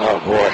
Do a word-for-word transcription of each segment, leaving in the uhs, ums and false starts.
Oh, boy.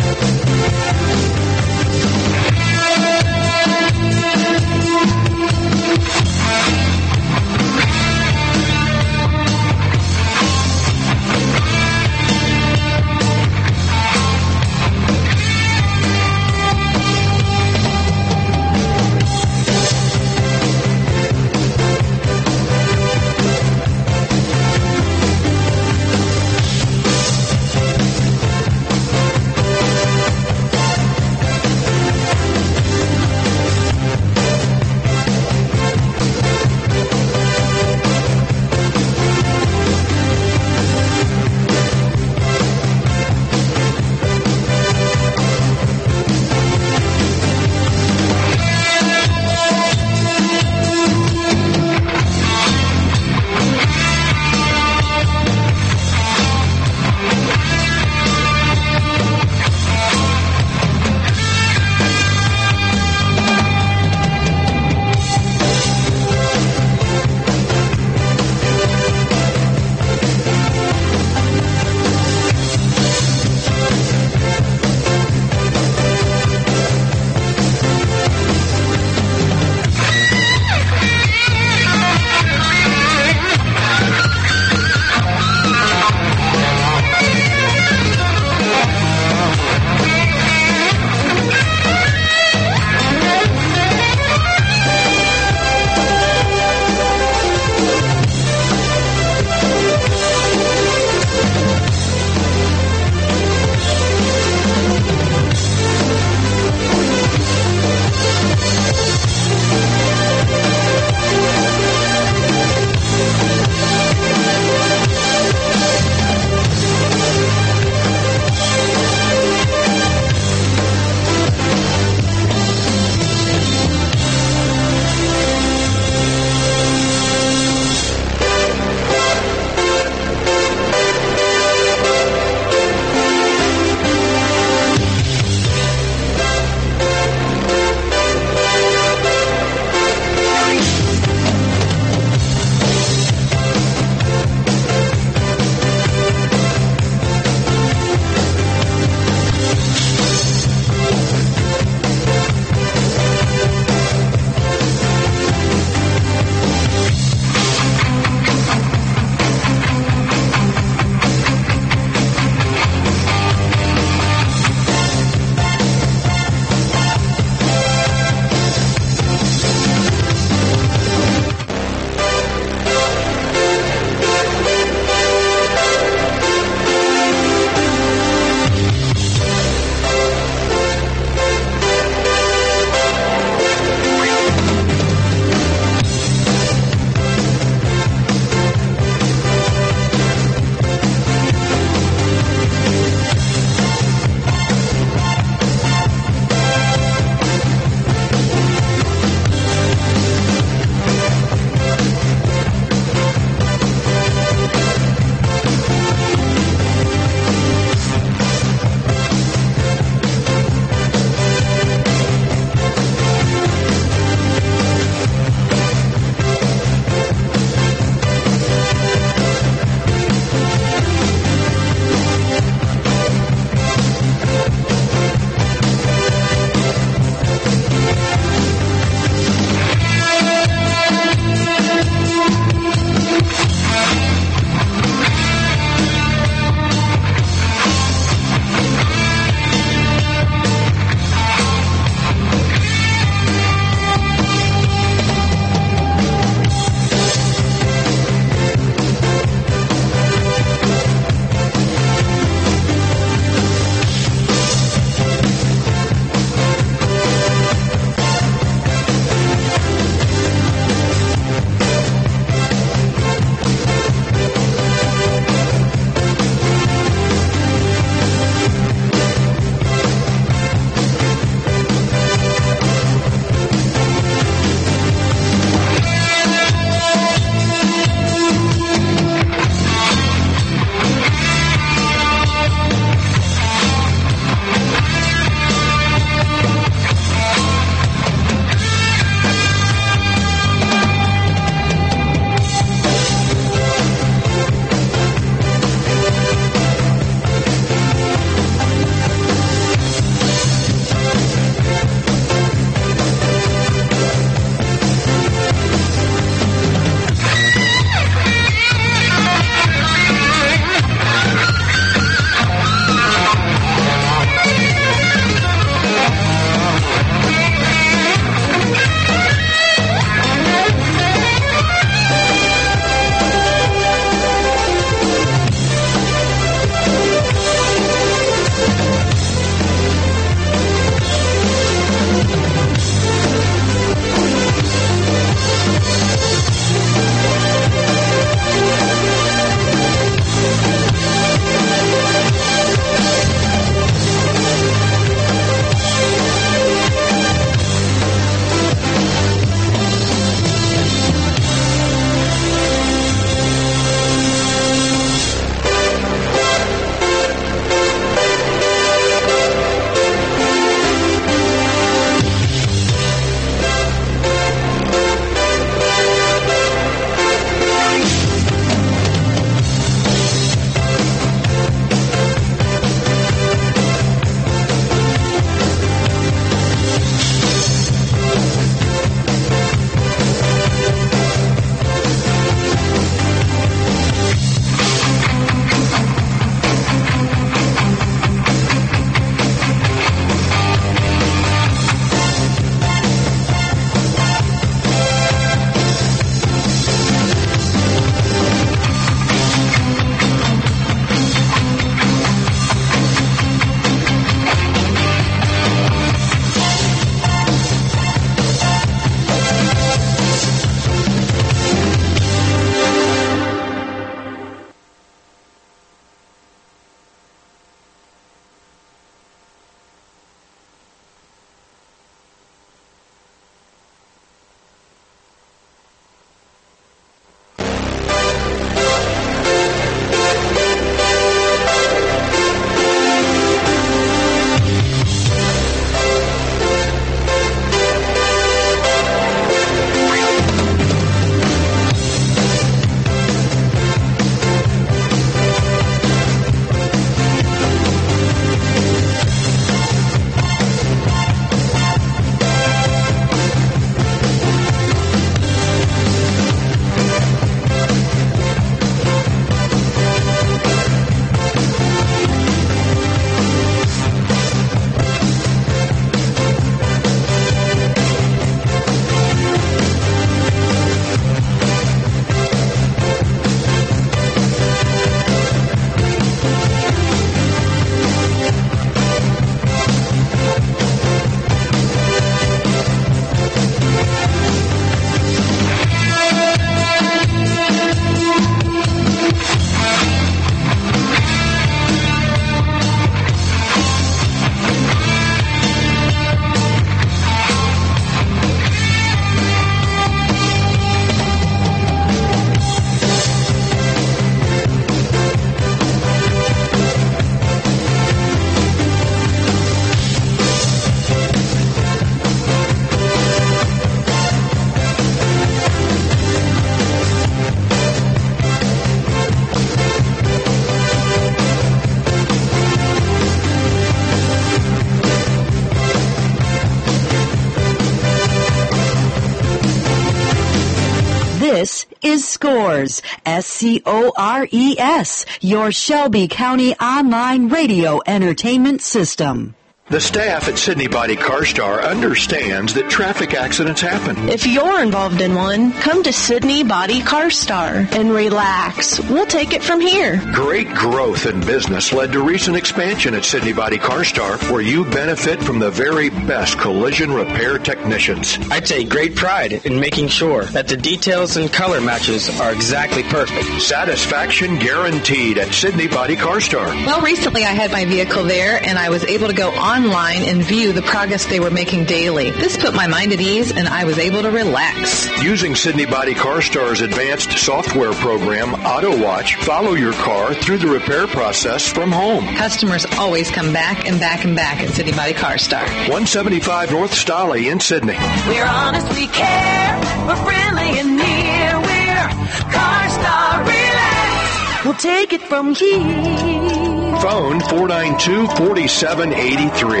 Scores, S C O R E S, your Shelby County online radio entertainment system. The staff at Sydney Body CarStar understands that traffic accidents happen. If you're involved in one, come to Sydney Body CarStar and relax. We'll take it from here. Great growth in business led to recent expansion at Sydney Body CarStar, where you benefit from the very best collision repair technicians. I take great pride in making sure that the details and color matches are exactly perfect. Satisfaction guaranteed at Sydney Body CarStar. Well, recently I had my vehicle there, and I was able to go on online and view the progress they were making daily. This put my mind at ease, and I was able to relax. Using Sydney Body CarStar's advanced software program, AutoWatch, follow your car through the repair process from home. Customers always come back and back and back at Sydney Body CarStar. one seventy-five North Stolly in Sydney. We're honest, we care, we're friendly and near, we're CarStar Relax. We'll take it from here. Phone four nine two, four seven eight three.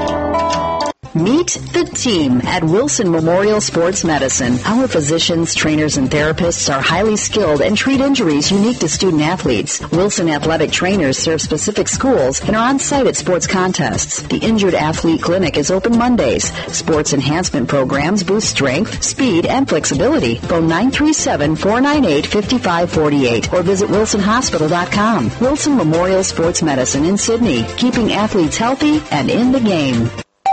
Meet the team at Wilson Memorial Sports Medicine. Our physicians, trainers, and therapists are highly skilled and treat injuries unique to student athletes. Wilson athletic trainers serve specific schools and are on site at sports contests. The Injured Athlete Clinic is open Mondays. Sports enhancement programs boost strength, speed, and flexibility. Phone nine three seven, four nine eight, five five four eight or visit wilson hospital dot com. Wilson Memorial Sports Medicine in Sydney, keeping athletes healthy and in the game.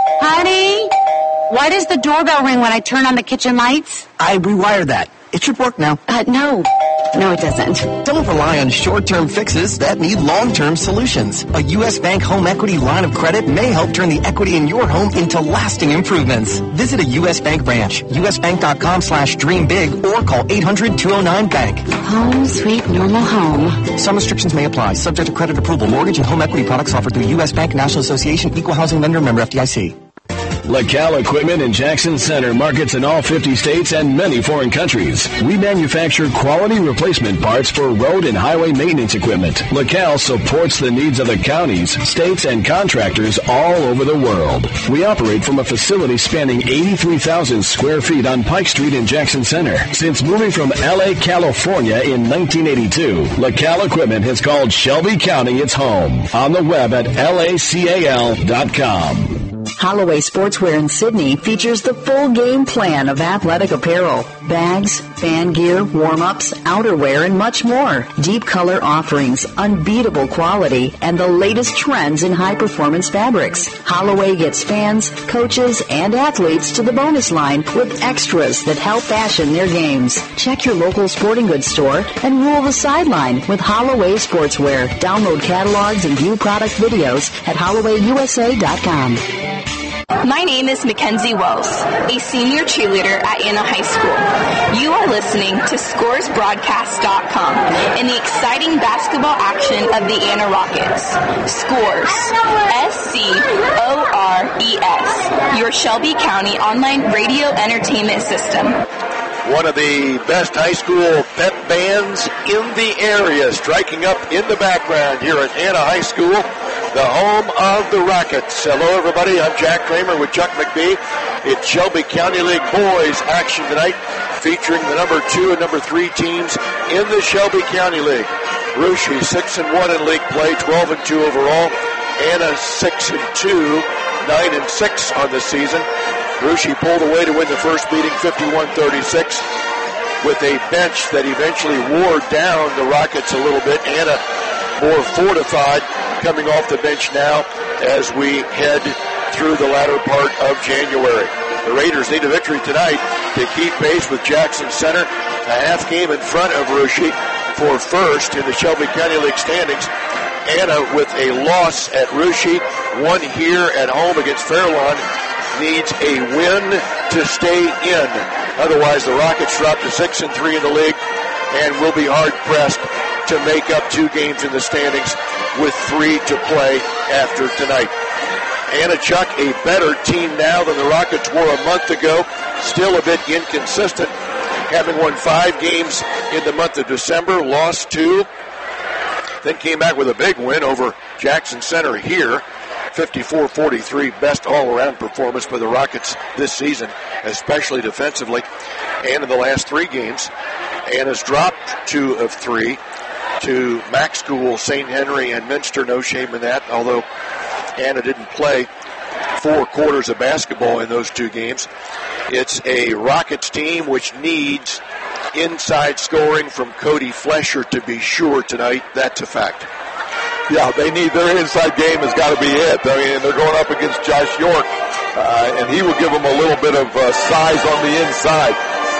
Honey, why does the doorbell ring when I turn on the kitchen lights? I rewired that. It should work now. Uh, no. No, it doesn't. Don't rely on short-term fixes that need long-term solutions. A U S Bank home equity line of credit may help turn the equity in your home into lasting improvements. Visit a U S Bank branch, usbank.com slash dream big, or call eight hundred, two oh nine, bank. Home, sweet, normal home. Some restrictions may apply, subject to credit approval. Mortgage and home equity products offered through U S Bank, National Association, Equal Housing Lender, member F D I C. LaCal Equipment in Jackson Center markets in all fifty states and many foreign countries. We manufacture quality replacement parts for road and highway maintenance equipment. LaCal supports the needs of the counties, states, and contractors all over the world. We operate from a facility spanning eighty-three thousand square feet on Pike Street in Jackson Center. Since moving from L A, California in nineteen eighty-two, LaCal Equipment has called Shelby County its home. On the web at lacal dot com. Holloway Sportswear in Sydney features the full game plan of athletic apparel, bags, fan gear, warm-ups, outerwear, and much more. Deep color offerings, unbeatable quality, and the latest trends in high-performance fabrics. Holloway gets fans, coaches, and athletes to the bonus line with extras that help fashion their games. Check your local sporting goods store and rule the sideline with Holloway Sportswear. Download catalogs and view product videos at holloway u s a dot com. My name is Mackenzie Wells, a senior cheerleader at Anna High School. You are listening to Scores Broadcast dot com and the exciting basketball action of the Anna Rockets. Scores, S C O R E S, your Shelby County online radio entertainment system. One of the best high school pep bands in the area, striking up in the background here at Anna High School, the home of the Rockets. Hello, everybody. I'm Jack Kramer with Chuck McBee. It's Shelby County League boys action tonight, featuring the number two and number three teams in the Shelby County League. Russia six and one in league play, twelve and two overall. Anna six and two, nine and six on the season. Russia pulled away to win the first meeting, fifty-one thirty-six, with a bench that eventually wore down the Rockets a little bit. Anna more fortified, coming off the bench now as we head through the latter part of January. The Raiders need a victory tonight to keep pace with Jackson Center, a half game in front of Russia for first in the Shelby County League standings. Anna with a loss at Russia, one here at home against Fairlawn, needs a win to stay in. Otherwise, the Rockets drop to six and three in the league and will be hard pressed to make up two games in the standings with three to play after tonight. Anna, Chuck, a better team now than the Rockets were a month ago. Still a bit inconsistent, having won five games in the month of December, lost two, then came back with a big win over Jackson Center here. fifty-four forty-three, best all-around performance by the Rockets this season, especially defensively. And in the last three games, Anna's dropped two of three to Mac School, Saint Henry, and Minster. No shame in that, although Anna didn't play four quarters of basketball in those two games. It's a Rockets team which needs inside scoring from Cody Flesher to be sure tonight. That's a fact. Yeah, they need their inside game has got to be it. I mean, they're going up against Josh York, uh, and he will give them a little bit of uh, size on the inside.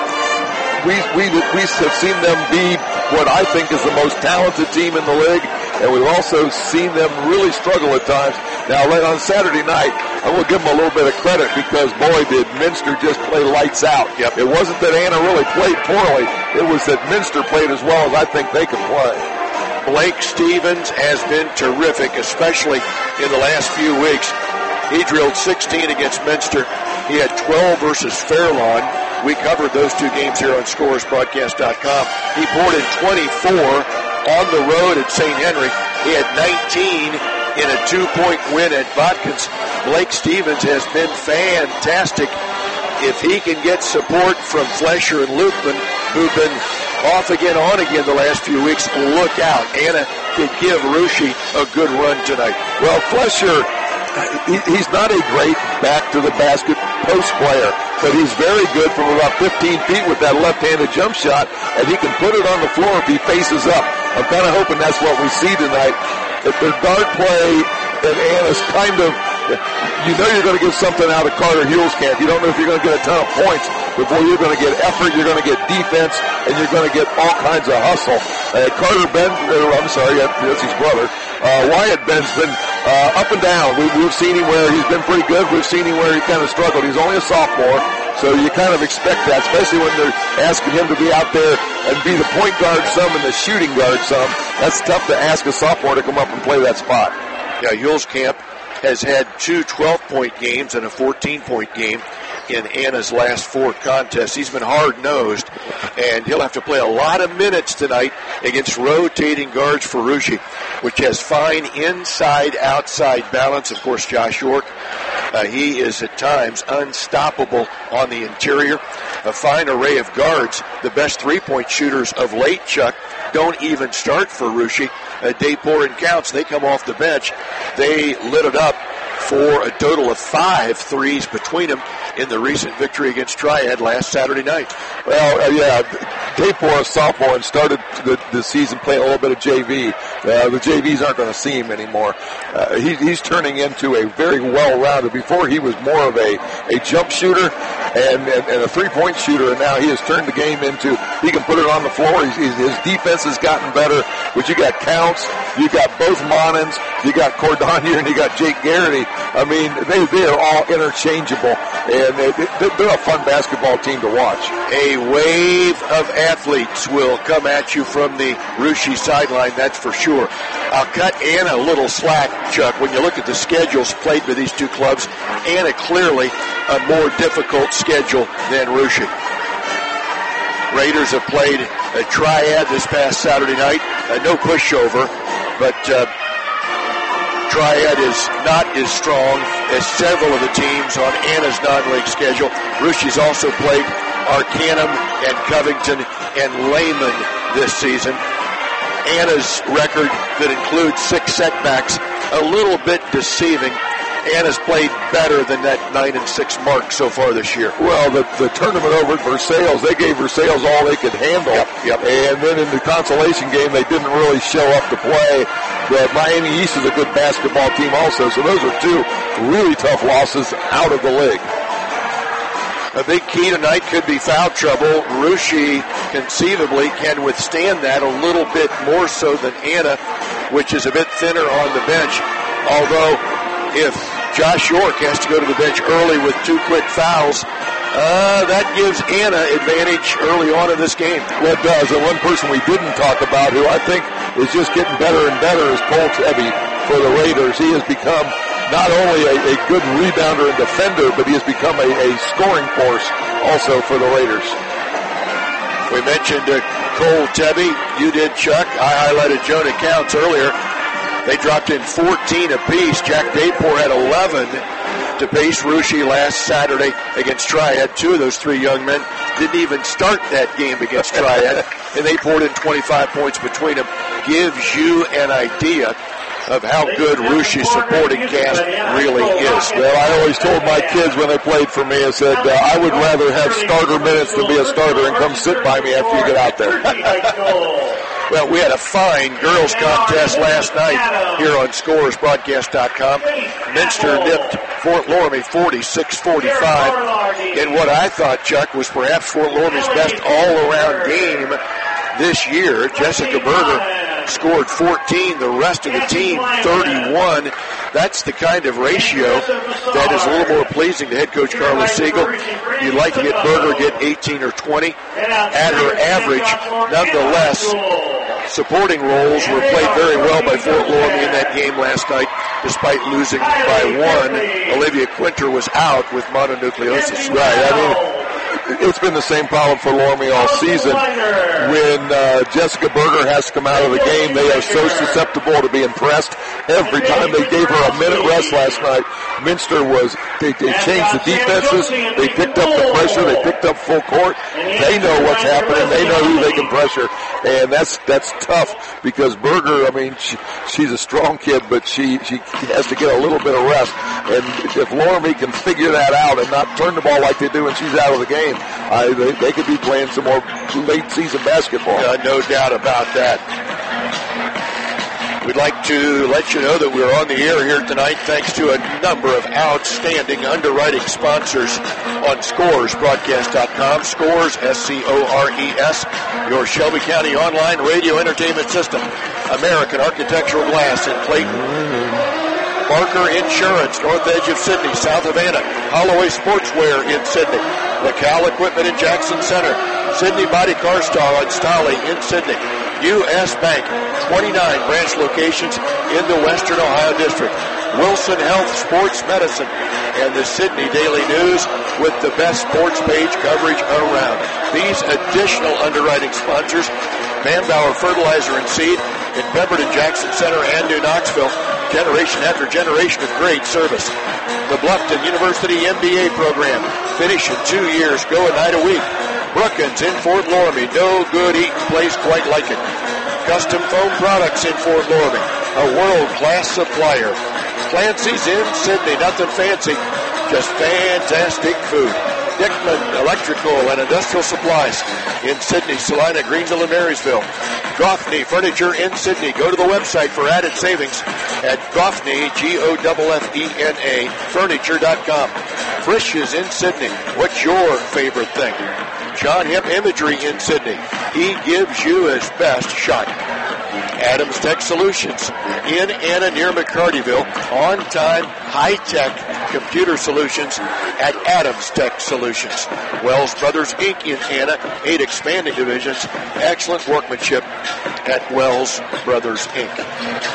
We we we have seen them be what I think is the most talented team in the league, and we've also seen them really struggle at times. Now, late on Saturday night, I will give them a little bit of credit because, boy, did Minster just play lights out. Yep. It wasn't that Anna really played poorly. It was that Minster played as well as I think they could play. Blake Stevens has been terrific, especially in the last few weeks. He drilled sixteen against Minster. He had twelve versus Fairlawn. We covered those two games here on Scores Broadcast dot com. He poured in twenty-four on the road at Saint Henry. He had nineteen in a two-point win at Watkins. Blake Stevens has been fantastic. If he can get support from Flesher and Lukeman, who've been off again, on again the last few weeks, look out. Anna could give Russia a good run tonight. Well, Flesher, he, he's not a great back-to-the-basket post player, but he's very good from about fifteen feet with that left-handed jump shot, and he can put it on the floor if he faces up. I'm kind of hoping that's what we see tonight. If their guard play and Anna's kind of, you know you're going to get something out of Carter Huelskamp. You don't know if you're going to get a ton of points before you're going to get effort, you're going to get defense, and you're going to get all kinds of hustle. Uh, Carter Ben, uh, I'm sorry, that's his brother. Uh, Wyatt Ben's been uh, up and down. We, we've seen him where he's been pretty good. We've seen him where he kind of struggled. He's only a sophomore, so you kind of expect that, especially when they're asking him to be out there and be the point guard some and the shooting guard some. That's tough to ask a sophomore to come up and play that spot. Yeah, Huelskamp has had two twelve-point games and a fourteen-point game in Anna's last four contests. He's been hard-nosed, and he'll have to play a lot of minutes tonight against rotating guards for Russia, which has fine inside-outside balance. Of course, Josh York, uh, he is at times unstoppable on the interior. A fine array of guards. The best three-point shooters of late, Chuck, don't even start for Russia. Uh, Daypor and Counts, they come off the bench. They lit it up for a total of five threes between them in the recent victory against Triad last Saturday night. Well, uh, yeah, Daypor, a sophomore, and started the, the season playing a little bit of J V. Uh, the J Vs aren't going to see him anymore. Uh, he, he's turning into a very well-rounded. Before, he was more of a, a jump shooter and, and, and a three-point shooter, and now he has turned the game into, he can put it on the floor. He's, he's, his defense has gotten better, but you got Counts, you got both Monans, you got Cordonier, and you got Jake Garrity. I mean, they, they are all interchangeable, and they, they're a fun basketball team to watch. A wave of athletes will come at you from the Russia sideline, that's for sure. I'll cut Anna a little slack, Chuck. When you look at the schedules played by these two clubs, Anna clearly a more difficult schedule than Russia. Raiders have played a Triad this past Saturday night. Uh, no pushover, but uh, Triad is not as strong as several of the teams on Anna's non-league schedule. Russia's also played Arcanum and Covington and Lehman this season. Anna's record that includes six setbacks, a little bit deceiving. Anna's played better than that nine and six mark so far this year. Well, the, the tournament over at Versailles, they gave Versailles all they could handle. Yep, yep. And then in the consolation game, they didn't really show up to play. But Miami East is a good basketball team also. So those are two really tough losses out of the league. A big key tonight could be foul trouble. Russia conceivably can withstand that a little bit more so than Anna, which is a bit thinner on the bench. Although, if Josh York has to go to the bench early with two quick fouls, uh, that gives Anna advantage early on in this game. Well, it does. And one person we didn't talk about who I think is just getting better and better is Cole Tebby for the Raiders. He has become not only a, a good rebounder and defender, but he has become a, a scoring force also for the Raiders. We mentioned uh, Cole Tebby. You did, Chuck. I highlighted Jonah Counts earlier. They dropped in fourteen apiece. Jack Dayport had eleven to pace Russia last Saturday against Triad. Two of those three young men didn't even start that game against Triad, and they poured in twenty-five points between them. Gives you an idea of how good Russia's supporting cast really is. Well, I always told my kids when they played for me, I said, uh, I would rather have starter minutes than be a starter, and come sit by me after you get out there. Well, we had a fine girls contest last night here on Scores Broadcast dot com. Minster nipped Fort Loramie forty-six forty-five in what I thought, Chuck, was perhaps Fort Loramie's best all-around game this year. Jessica Berger scored fourteen, the rest of the team thirty-one. That's the kind of ratio that is a little more pleasing to head coach Carla Siegel. You'd like to get Berger get eighteen or twenty at her average. Nonetheless, supporting roles were played very well by Fort Loramie in that game last night, despite losing by one. Olivia Quinter was out with mononucleosis. Right, I mean, it's been the same problem for Loramie all season. When uh, Jessica Berger has to come out of the game, they are so susceptible to being pressed. Every time they gave her a minute rest last night, Minster was, they, they changed the defenses, they picked up the pressure, they picked up full court. They know what's happening, they know who they can pressure, and that's that's tough because Berger, I mean, she, she's a strong kid, but she, she has to get a little bit of rest. And if Loramie can figure that out and not turn the ball like they do when she's out of the game, I, they, they could be playing some more late season basketball. Uh, no doubt about that. We'd like to let you know that we're on the air here tonight thanks to a number of outstanding underwriting sponsors on Scores Broadcast dot com. Scores, S C O R E S, your Shelby County online radio entertainment system. American Architectural Glass in Clayton. Barker Insurance, north edge of Sydney, south of Anna. Holloway Sportswear in Sydney. LaCal Equipment in Jackson Center. Sydney Body Car Star on Stolly in Sydney. U S Bank, twenty-nine branch locations in the Western Ohio District. Wilson Health Sports Medicine and the Sydney Daily News with the best sports page coverage around. These additional underwriting sponsors, Manbauer Fertilizer and Seed in Pemberton, Jackson Center, and New Knoxville. Generation after generation of great service. The Bluffton University M B A program. Finish in two years. Go a night a week. Brookins in Fort Loramie. No good eating place quite like it. Custom Foam Products in Fort Loramie. A world-class supplier. Clancy's in Sydney. Nothing fancy. Just fantastic food. Dickman Electrical and Industrial Supplies in Sydney, Salina, Greenville, and Marysville. Goffney Furniture in Sydney. Go to the website for added savings at Goffney, G O F F E N A, furniture dot com. Frisch is in Sydney. What's your favorite thing? John Hemp Imagery in Sydney. He gives you his best shot. Adams Tech Solutions in Anna near McCartyville. On-time, high-tech computer solutions at Adams Tech Solutions. Wells Brothers Incorporated in Anna. Eight expanding divisions. Excellent workmanship at Wells Brothers Incorporated.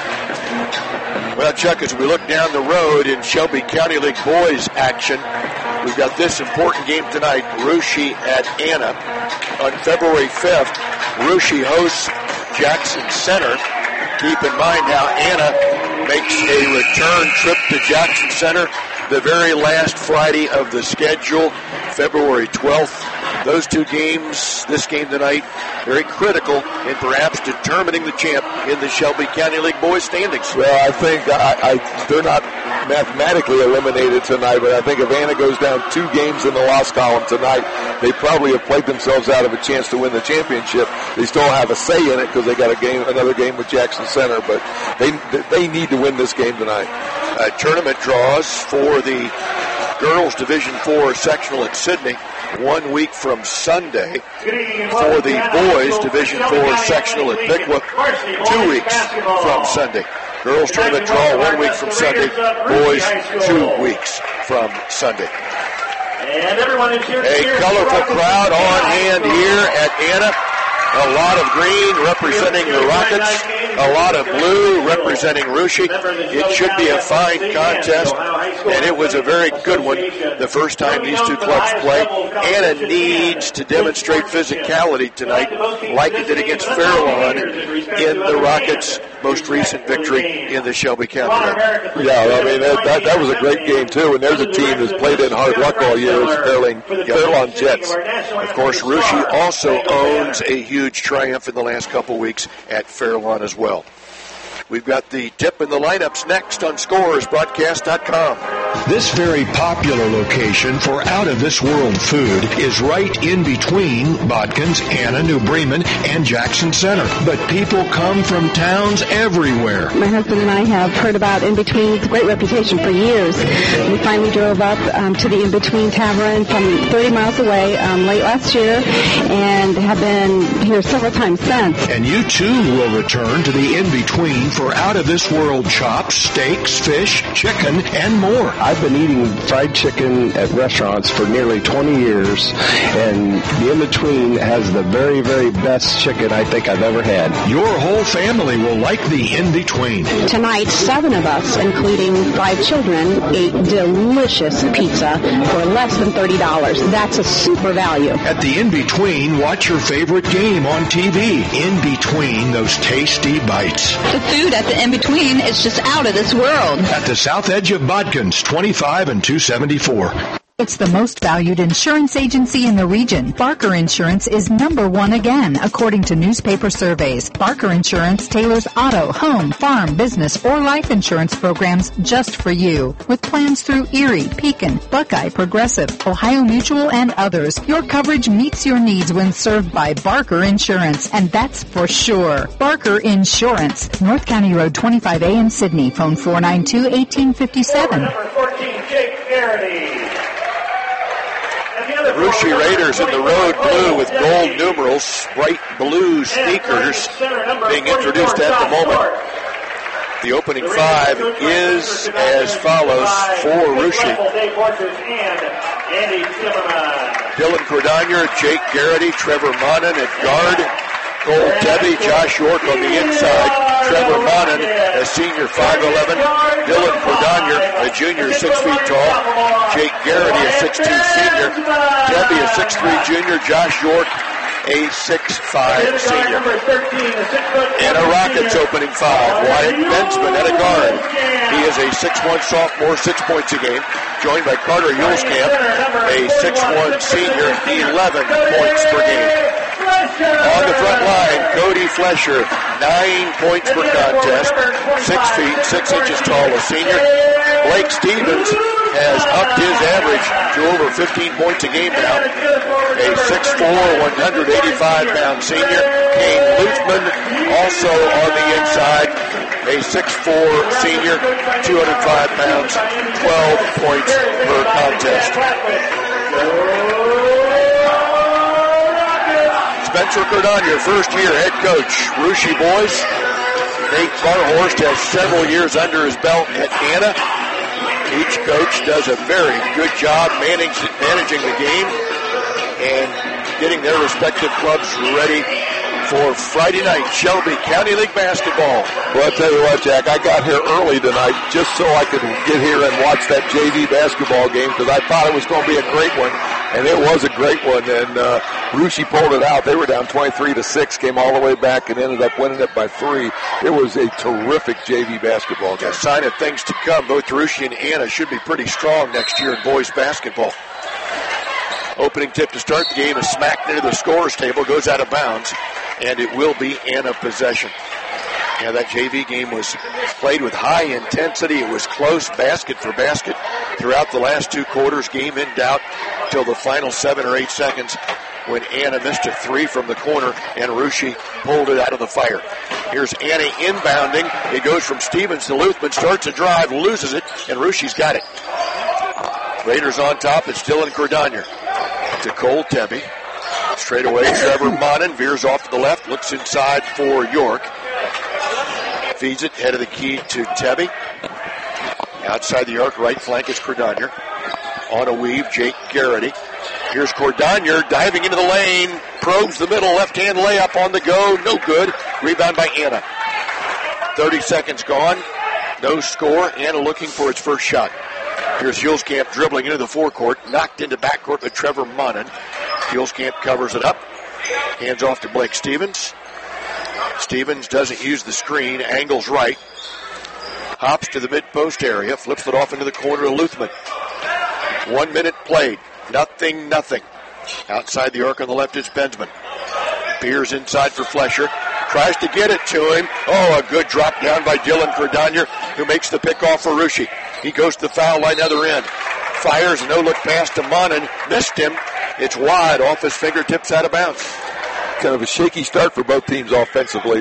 Well, Chuck, as we look down the road in Shelby County League boys action, we've got this important game tonight, Russia at Anna. On February fifth, Russia hosts Jackson Center. Keep in mind how Anna makes a return trip to Jackson Center the very last Friday of the schedule, February twelfth. Those two games, this game tonight, very critical in perhaps determining the champ in the Shelby County League boys standings. Well, I think I, I, they're not mathematically eliminated tonight, but I think if Anna goes down two games in the loss column tonight, they probably have played themselves out of a chance to win the championship. They still have a say in it because they got a game, another game with Jackson Center, but they they need to win this game tonight. Uh, tournament draws for the girls Division four sectional at Sydney one week from Sunday. For the boys Division four sectional at Piqua two weeks from Sunday. Girls tournament draw one week from Sunday. Boys two weeks from Sunday. A colorful crowd on hand here at Anna. A lot of green representing the Rockets, a lot of blue representing Russia. It should be a fine contest, and it was a very good one the first time these two clubs play. Anna needs to demonstrate physicality tonight like it did against Fairlawn in the Rockets' most recent victory in the Shelby County. Yeah, I mean, that, that, that was a great game, too, and there's a team that's played in hard luck all year, is Fairlawn, Fairlawn Jets. Of course, Russia also owns a huge triumph in the last couple weeks at Fairlawn as well. We've got the tip and the lineups next on Scores Broadcast dot com. This very popular location for out-of-this-world food is right in between Bodkins, Anna, New Bremen, and Jackson Center. But people come from towns everywhere. My husband and I have heard about In Between. It's a great reputation for years. We finally drove up um, to the In Between Tavern from thirty miles away um, late last year and have been here several times since. And you, too, will return to the In Between for out-of-this-world chops, steaks, fish, chicken, and more. I've been eating fried chicken at restaurants for nearly twenty years, and the In-Between has the very, very best chicken I think I've ever had. Your whole family will like the In-Between. Tonight, seven of us, including five children, ate delicious pizza for less than thirty dollars. That's a super value. At the In-Between, watch your favorite game on T V. In Between those tasty bites. The food at the In-Between is just out of this world. At the south edge of Bodkins, twenty-five and two seventy-four. It's the most valued insurance agency in the region. Barker Insurance is number one again, according to newspaper surveys. Barker Insurance tailors auto, home, farm, business, or life insurance programs just for you. With plans through Erie, Pekin, Buckeye, Progressive, Ohio Mutual, and others, your coverage meets your needs when served by Barker Insurance, and that's for sure. Barker Insurance, North County Road twenty-five A in Sydney. Phone four nine two, one eight five seven. Number fourteen, Jake Garrity. Russia Raiders in the road blue with gold numerals, bright blue sneakers being introduced at the moment. The opening five is as follows for Russia. Dylan Cordonier, Jake Garrity, Trevor Monin at guard. Cole Tebby, Josh York on the inside. Trevor Monin, a senior, five eleven. Dylan Cordonier, a junior, six feet tall. Jake Garrity, a six two senior. Tebby, a six three junior. Josh York, a six five senior. And a Rockets opening five. Wyatt Bensman at a guard. He is a six one sophomore, six points a game. Joined by Carter Hulskamp, a six one senior, eleven points per game. On the front line, Cody Flesher, nine points per contest, six feet, six inches tall, a senior. Blake Stevens has upped his average to over fifteen points a game now. A six four, one eighty-five pound senior. Kane Luthman also on the inside. A six four senior, two hundred five pounds, twelve points per contest. Spencer Cordonier, first year head coach. Russia boys. Nate Barhorst has several years under his belt at Anna. Each coach does a very good job managing, managing the game and getting their respective clubs ready for Friday night Shelby County League basketball. Well, I'll tell you what, Jack, I got here early tonight just so I could get here and watch that J V basketball game because I thought it was going to be a great one, and it was a great one, and uh, Russia pulled it out. They were down twenty-three to six, came all the way back, and ended up winning it by three. It was a terrific J V basketball game. A sign of things to come. Both Russia and Anna should be pretty strong next year in boys basketball. Opening tip to start the game is smacked into the scorer's table, goes out of bounds, and it will be Anna possession. Yeah, that J V game was played with high intensity. It was close, basket for basket, throughout the last two quarters. Game in doubt till the final seven or eight seconds when Anna missed a three from the corner and Russia pulled it out of the fire. Here's Anna inbounding. It goes from Stevens to Luthman, starts a drive, loses it, and Russia's got it. Raiders on top. It's Dylan Cordonier to Cole Tebby. Straight away, Trevor Monin veers off to the left, looks inside for York. Feeds it, head of the key to Tebby. Outside the arc, right flank is Cordonier. On a weave, Jake Garrity. Here's Cordonier diving into the lane. Probes the middle, left-hand layup on the go. No good. Rebound by Anna. thirty seconds gone. No score. Anna looking for its first shot. Here's Hulskamp dribbling into the forecourt. Knocked into backcourt by Trevor Monin. Hulskamp covers it up. Hands off to Blake Stevens. Stevens doesn't use the screen. Angles right. Hops to the mid-post area. Flips it off into the corner to Luthman. One minute played. Nothing, nothing. Outside the arc on the left is Bensman. Peers inside for Flesher. Tries to get it to him. Oh, a good drop down by Dylan Cordonier, who makes the pick off for Ruschi. He goes to the foul line, other end. Fires, no-look pass to Monin. Missed him. It's wide off his fingertips, out of bounds. Kind of a shaky start for both teams offensively.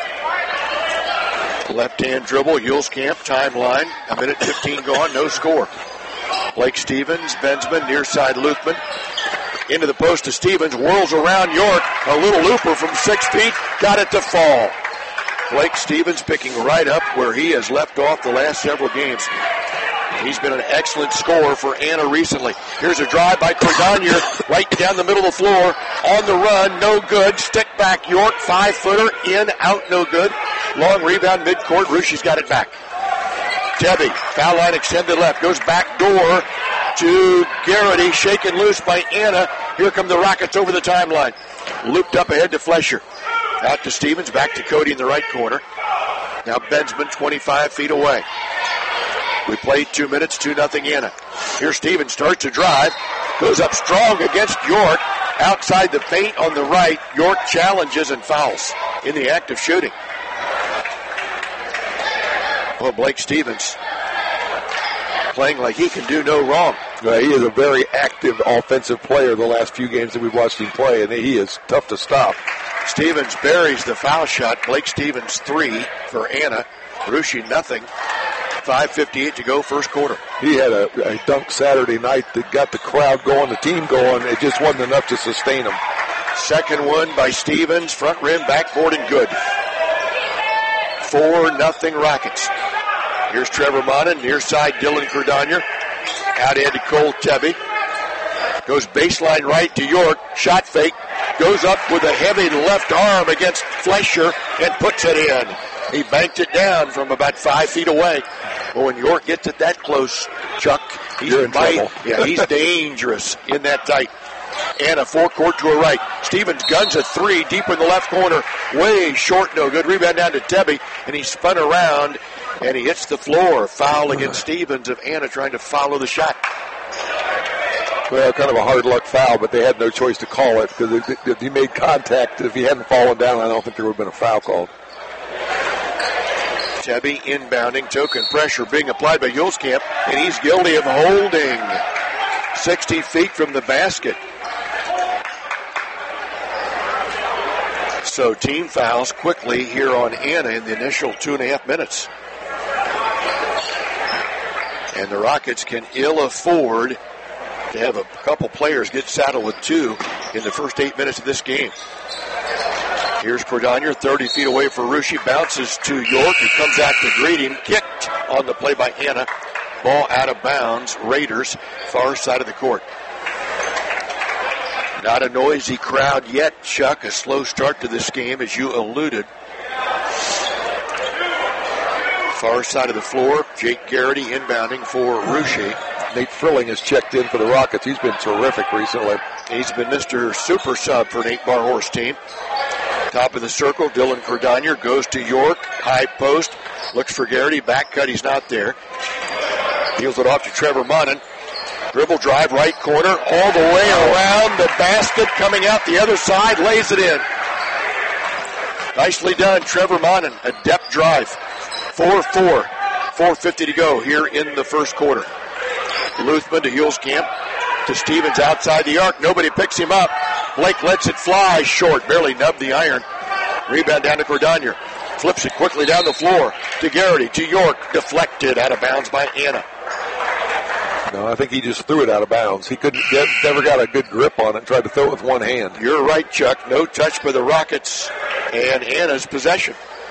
Left-hand dribble, Hulskamp, timeline. A minute fifteen gone, no score. Blake Stevens, Bensman, near side Luthman. Into the post to Stevens, whirls around York. A little looper from six feet, got it to fall. Blake Stevens picking right up where he has left off the last several games. He's been an excellent scorer for Anna recently. Here's a drive by Cordonier, right down the middle of the floor. On the run, no good. Stick back York, five-footer, in, out, no good. Long rebound midcourt, Ruschi's got it back. Tebby, foul line extended left, goes back door to Garrity, shaken loose by Anna. Here come the Rockets over the timeline. Looped up ahead to Flesher. Out to Stevens, back to Cody in the right corner. Now Bensman twenty-five feet away. We played two minutes, two nothing Anna. Here Stevens starts to drive, goes up strong against York. Outside the paint on the right, York challenges and fouls in the act of shooting. Well, Blake Stevens playing like he can do no wrong. Uh, he is a very active offensive player the last few games that we've watched him play, and he is tough to stop. Stevens buries the foul shot. Blake Stevens three for Anna. Ruschi nothing. five fifty-eight to go, first quarter. He had a, a dunk Saturday night that got the crowd going, the team going. It just wasn't enough to sustain him. Second one by Stevens, front rim, backboard, and good. Four nothing Rockets. Here's Trevor Monin, near side Dylan Cordonier. Out ahead to Cole Tebby. Goes baseline right to York. Shot fake. Goes up with a heavy left arm against Flesher and puts it in. He banked it down from about five feet away. Well, when York gets it that close, Chuck, he's You're in trouble. Yeah, he's dangerous in that tight. And a forecourt to a right. Stevens guns a three deep in the left corner. Way short, no good. Rebound down to Tebby, and he spun around, and he hits the floor. Foul against Stevens of Anna trying to follow the shot. Well, kind of a hard luck foul, but they had no choice to call it because if he made contact, if he hadn't fallen down, I don't think there would have been a foul called. Tebby inbounding, token pressure being applied by Hulskamp, and he's guilty of holding. sixty feet from the basket. So team fouls quickly here on Anna in the initial two and a half minutes. And the Rockets can ill afford to have a couple players get saddled with two in the first eight minutes of this game. Here's Cordonier, thirty feet away for Ruschi, bounces to York, who comes out to greet him. Kicked on the play by Anna. Ball out of bounds. Raiders, far side of the court. Not a noisy crowd yet, Chuck. A slow start to this game, as you alluded. Far side of the floor, Jake Garrity inbounding for Ruschi. Nate Frilling has checked in for the Rockets. He's been terrific recently. He's been Mister Super Sub for Nate Barhorse team. Top of the circle, Dylan Cordonier goes to York. High post, looks for Garrity. Back cut, he's not there. Heels it off to Trevor Monin. Dribble drive, right corner, all the way around the basket, coming out the other side, lays it in. Nicely done, Trevor Monin, a depth drive. four four, four fifty to go here in the first quarter. Luthman to Hulskamp, to Stevens outside the arc. Nobody picks him up. Blake lets it fly short, barely nubbed the iron. Rebound down to Cordonier. Flips it quickly down the floor to Garrity, to York. Deflected out of bounds by Anna. No, I think he just threw it out of bounds. He couldn't, never got a good grip on it and tried to throw it with one hand. You're right, Chuck. No touch by the Rockets, and Anna's possession.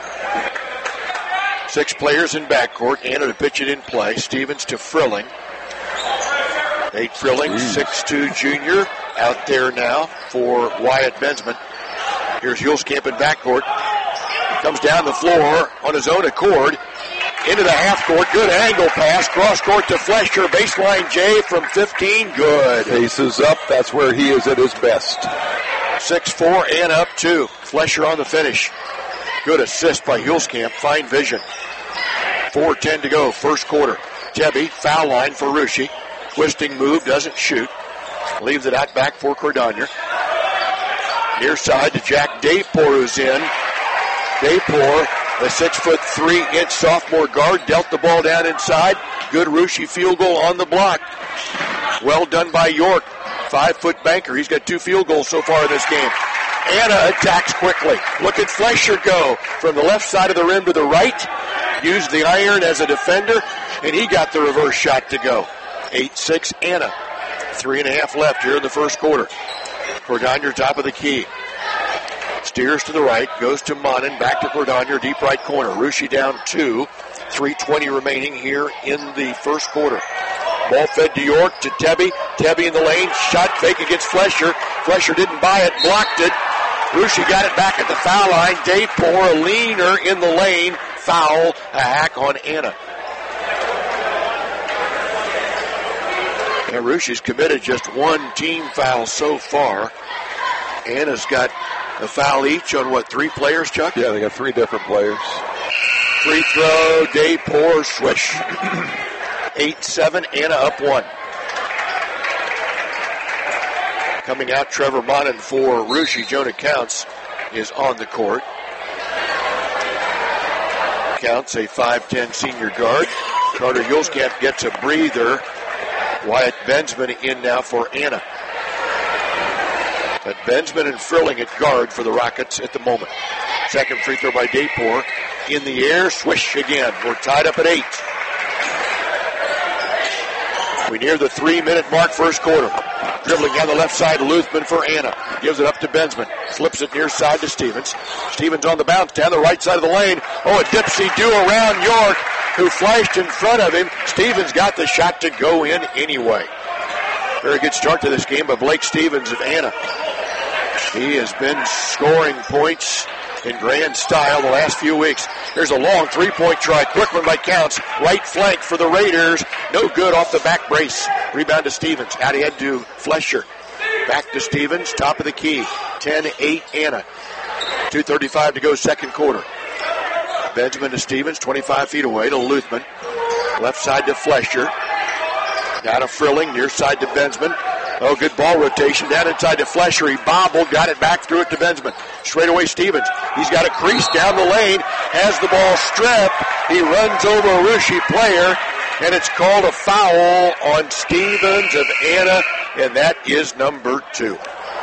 Six players in backcourt. Anna to pitch it in play. Stevens to Frilling. Nate Frilling, six two junior, out there now for Wyatt Bensman. Here's Hulskamp in backcourt. Comes down the floor on his own accord. Into the half court. Good angle pass. Cross court to Flesher. Baseline J from fifteen. Good. Faces up. That's where he is at his best. six four and up two. Flesher on the finish. Good assist by Hulskamp. Fine vision. four ten to go. First quarter. Tebby. Foul line for Russia. Twisting move. Doesn't shoot. Leaves it out back for Cordonier. Near side to Jack Daypor, who's in. Daypor, a six foot three inch sophomore guard, dealt the ball down inside. Good Russia field goal on the block. Well done by York. Five foot banker. He's got two field goals so far in this game. Anna attacks quickly. Look at Flesher go from the left side of the rim to the right. Used the iron as a defender, and he got the reverse shot to go. eight six Anna. Three and a half left here in the first quarter. Cordonier top of the key. Steers to the right, goes to Monin, back to Cordonier, deep right corner. Russia down two. three twenty remaining here in the first quarter. Ball fed to York, to Tebby. Tebby in the lane, shot fake against Flesher. Flesher didn't buy it, blocked it. Russia got it back at the foul line. Daypor, a leaner in the lane. Foul, a hack on Anna. And Russia's committed just one team foul so far. Anna's got a foul each on what, three players, Chuck? Yeah, they got three different players. Free throw, Daypor, swish. eight seven, Anna up one. Coming out, Trevor Monin for Russia. Jonah Counts is on the court. Counts, a five ten senior guard. Carter Hulskamp gets a breather. Wyatt Bensman in now for Anna. But Bensman and Frilling at guard for the Rockets at the moment. Second free throw by Daypor. In the air, swish again. We're tied up at eight. We near the three-minute mark, first quarter. Dribbling down the left side, Luthman for Anna. Gives it up to Bensman. Flips it near side to Stevens. Stevens on the bounce down the right side of the lane. Oh, a dipsy-do around York, who flashed in front of him. Stevens got the shot to go in anyway. Very good start to this game by Blake Stevens of Anna. He has been scoring points in grand style the last few weeks. Here's a long three-point try. Quick one by Counts. Right flank for the Raiders. No good off the back brace. Rebound to Stevens. Out ahead to Flesher. Back to Stevens. Top of the key. ten eight Anna. two thirty-five to go second quarter. Benjamin to Stevens. twenty-five feet away to Luthman. Left side to Flesher. Now to Frilling. Near side to Bensman. Oh, good ball rotation. Down inside to Flesher. He bobbled, got it back, threw it to Bensman. Straight away Stevens. He's got a crease down the lane. Has the ball stripped. He runs over a Russia player, and it's called a foul on Stevens of Anna, and that is number two.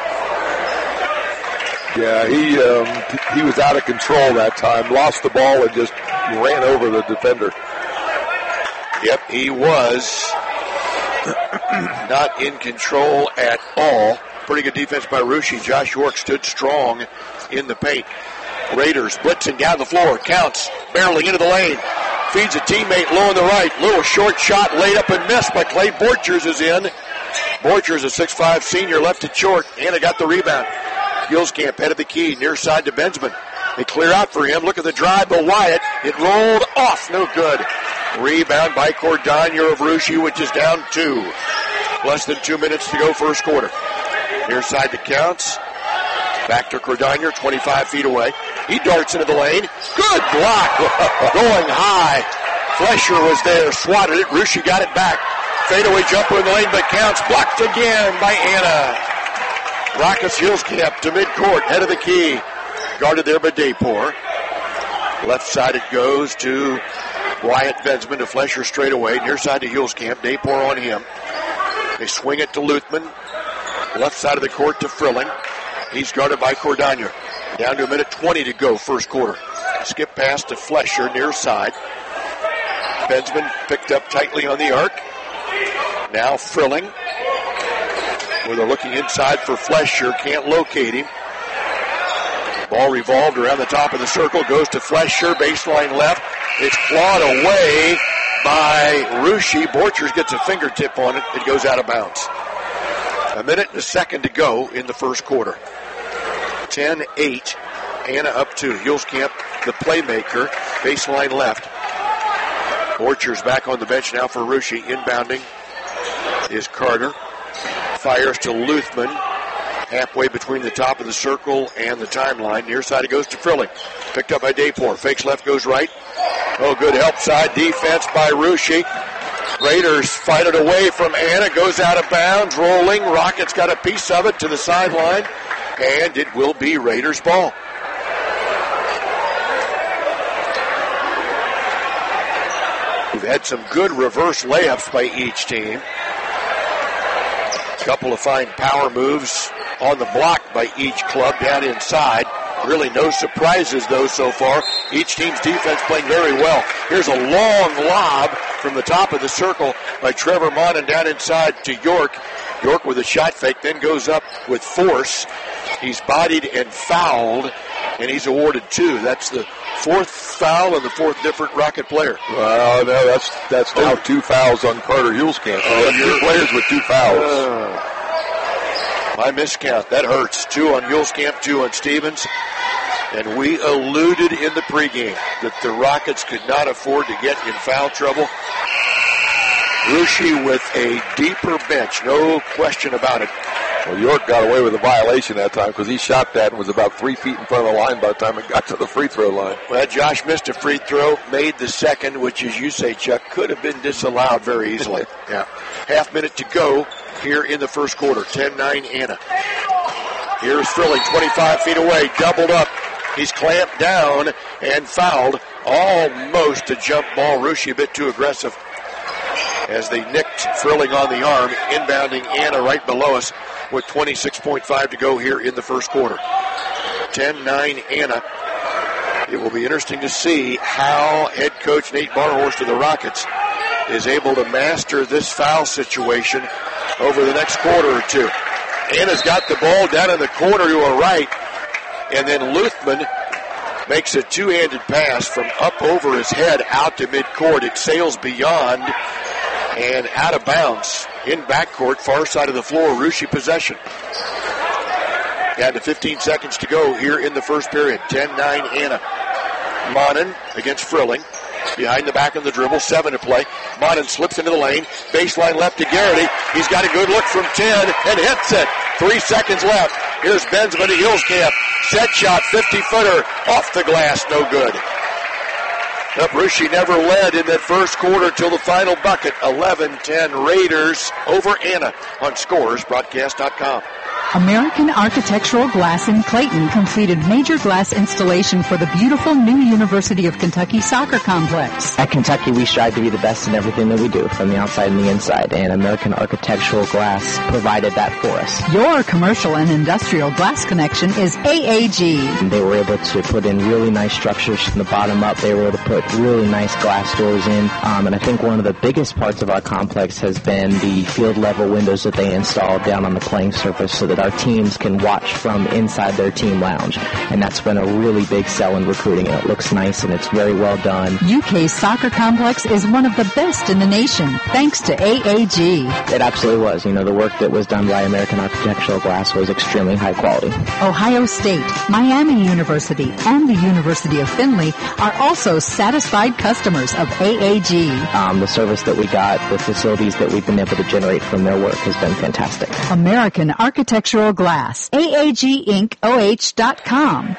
Yeah, he um, he was out of control that time. Lost the ball and just ran over the defender. Yep, he was not in control at all. Pretty good defense by Russia. Josh York stood strong in the paint. Raiders blitzing down the floor. Counts barreling into the lane. Feeds a teammate low on the right. Little short shot laid up and missed by Clay Borchers is in. Borchers, a six five senior, left it short. Anna got the rebound. Hulskamp head of the key, near side to Bensman. They clear out for him. Look at the drive by Wyatt. It rolled off. No good. Rebound by Cordonier of Russia, which is down two. Less than two minutes to go first quarter. Near side to Counts. Back to Cordonier, twenty-five feet away. He darts into the lane. Good block. Going high. Flesher was there, swatted it. Russia got it back. Fadeaway jumper in the lane, but Counts blocked again by Anna. Rockets Hulskamp to midcourt, head of the key. Guarded there by Daypor. Left side it goes to Wyatt Bensman to Flesher straight away. Near side to Hulskamp. Daypor on him. They swing it to Luthman. Left side of the court to Frilling. He's guarded by Cordonier. Down to a minute twenty to go first quarter. Skip pass to Flesher near side. Bensman picked up tightly on the arc. Now Frilling. Where they're looking inside for Flesher. Can't locate him. Ball revolved around the top of the circle. Goes to Flesher. Baseline left. It's clawed away by Russia. Borchers gets a fingertip on it. It goes out of bounds. A minute and a second to go in the first quarter. ten eight. Anna up two. Hulskamp, the playmaker. Baseline left. Orchard's back on the bench now for Russia. Inbounding is Carter. Fires to Luthman. Halfway between the top of the circle and the timeline. Near side it goes to Frilling. Picked up by Dayport. Fakes left, goes right. Oh, good help side defense by Russia. Raiders fight it away from Anna. Goes out of bounds. Rolling. Rockets got a piece of it to the sideline. And it will be Raiders ball. We've had some good reverse layups by each team. A couple of fine power moves on the block by each club down inside. Really no surprises, though, so far. Each team's defense playing very well. Here's a long lob from the top of the circle by Trevor Monin down inside to York. York with a shot fake, then goes up with force. He's bodied and fouled, and he's awarded two. That's the fourth foul and the fourth different Rocket player. Well, no, that's that's now two fouls on Carter Hulskamp. Oh, two players with two fouls. Uh, my miscount. That hurts. Two on Hulskamp, two on Stevens. And we alluded in the pregame that the Rockets could not afford to get in foul trouble. Russia with a deeper bench, no question about it. Well, York got away with a violation that time because he shot that and was about three feet in front of the line by the time it got to the free throw line. Well, Josh missed a free throw, made the second, which, as you say, Chuck, could have been disallowed very easily. Yeah. Half minute to go here in the first quarter. ten nine Anna. Here's Frilling, twenty-five feet away, doubled up. He's clamped down and fouled. Almost a jump ball. Russia a bit too aggressive as they nicked Frilling on the arm. Inbounding Anna right below us with twenty-six point five to go here in the first quarter. ten nine Anna. It will be interesting to see how head coach Nate Barhorst of the Rockets is able to master this foul situation over the next quarter or two. Anna's got the ball down in the corner to her right, and then Luthman makes a two-handed pass from up over his head out to midcourt. It sails beyond and out of bounds in backcourt, far side of the floor. Russia possession. Down to fifteen seconds to go here in the first period. ten nine Anna. Monin against Frilling. Behind the back of the dribble, seven to play. Monin slips into the lane. Baseline left to Garrity. He's got a good look from ten and hits it. Three seconds left. Here's Benzman to Hulskamp. Set shot, fifty-footer. Off the glass, no good. Up, Russia never led in that first quarter till the final bucket. eleven ten Raiders over Anna on Scores Broadcast dot com. American Architectural Glass in Clayton completed major glass installation for the beautiful new University of Kentucky soccer complex. At Kentucky, we strive to be the best in everything that we do, from the outside and the inside, and American Architectural Glass provided that for us. Your commercial and industrial glass connection is A A G. They were able to put in really nice structures from the bottom up. They were able to put really nice glass doors in, um, and I think one of the biggest parts of our complex has been the field level windows that they installed down on the playing surface so that our teams can watch from inside their team lounge, and that's been a really big sell in recruiting, and it looks nice and it's very well done. U K's soccer complex is one of the best in the nation, thanks to A A G. It absolutely was. You know, the work that was done by American Architectural Glass was extremely high quality. Ohio State, Miami University, and the University of Findlay are also satisfied customers of A A G. Um, the service that we got, the facilities that we've been able to generate from their work has been fantastic. American Architectural Glass. A A G Inc O H dot com.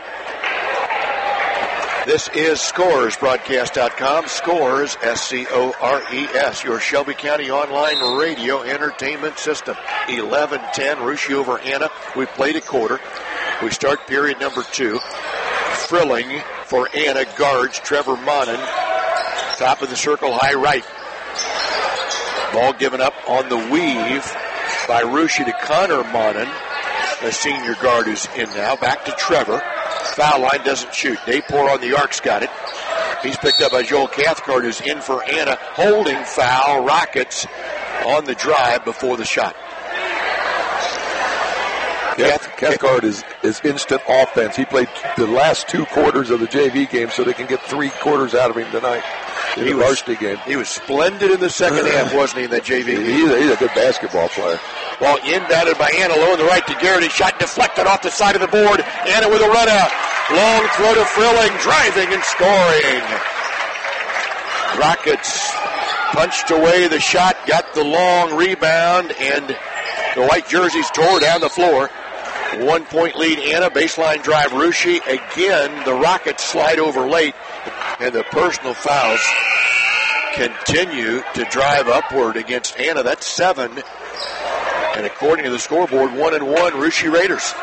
This is Scores Broadcast dot com. Scores, S C O R E S, your Shelby County online radio entertainment system. eleven ten, Russia over Anna. We played a quarter. We start period number two. Frilling for Anna guards Trevor Monin. Top of the circle, high right. Ball given up on the weave by Russia to Connor Monin, a senior guard who's in now. Back to Trevor. Foul line, doesn't shoot. Dayport on the arc's got it. He's picked up by Joel Cathcart, who's in for Anna. Holding foul, Rockets on the drive before the shot. Cath- Cathcart is, is instant offense. He played the last two quarters of the J V game so they can get three quarters out of him tonight. in the varsity game. He was splendid in the second half, wasn't he, in that J V game? He's a, he's a good basketball player. Well, inbounded by Anna, low on the right to Garrett. His shot deflected off the side of the board. Anna with a run out. Long throw to Frilling, driving and scoring. Rockets punched away the shot, got the long rebound, and the white jerseys tore down the floor. One-point lead, Anna. Baseline drive, Russia. Again, the Rockets slide over late, and the personal fouls continue to drive upward against Anna. That's seven. And according to the scoreboard, one and one, Russia Raiders.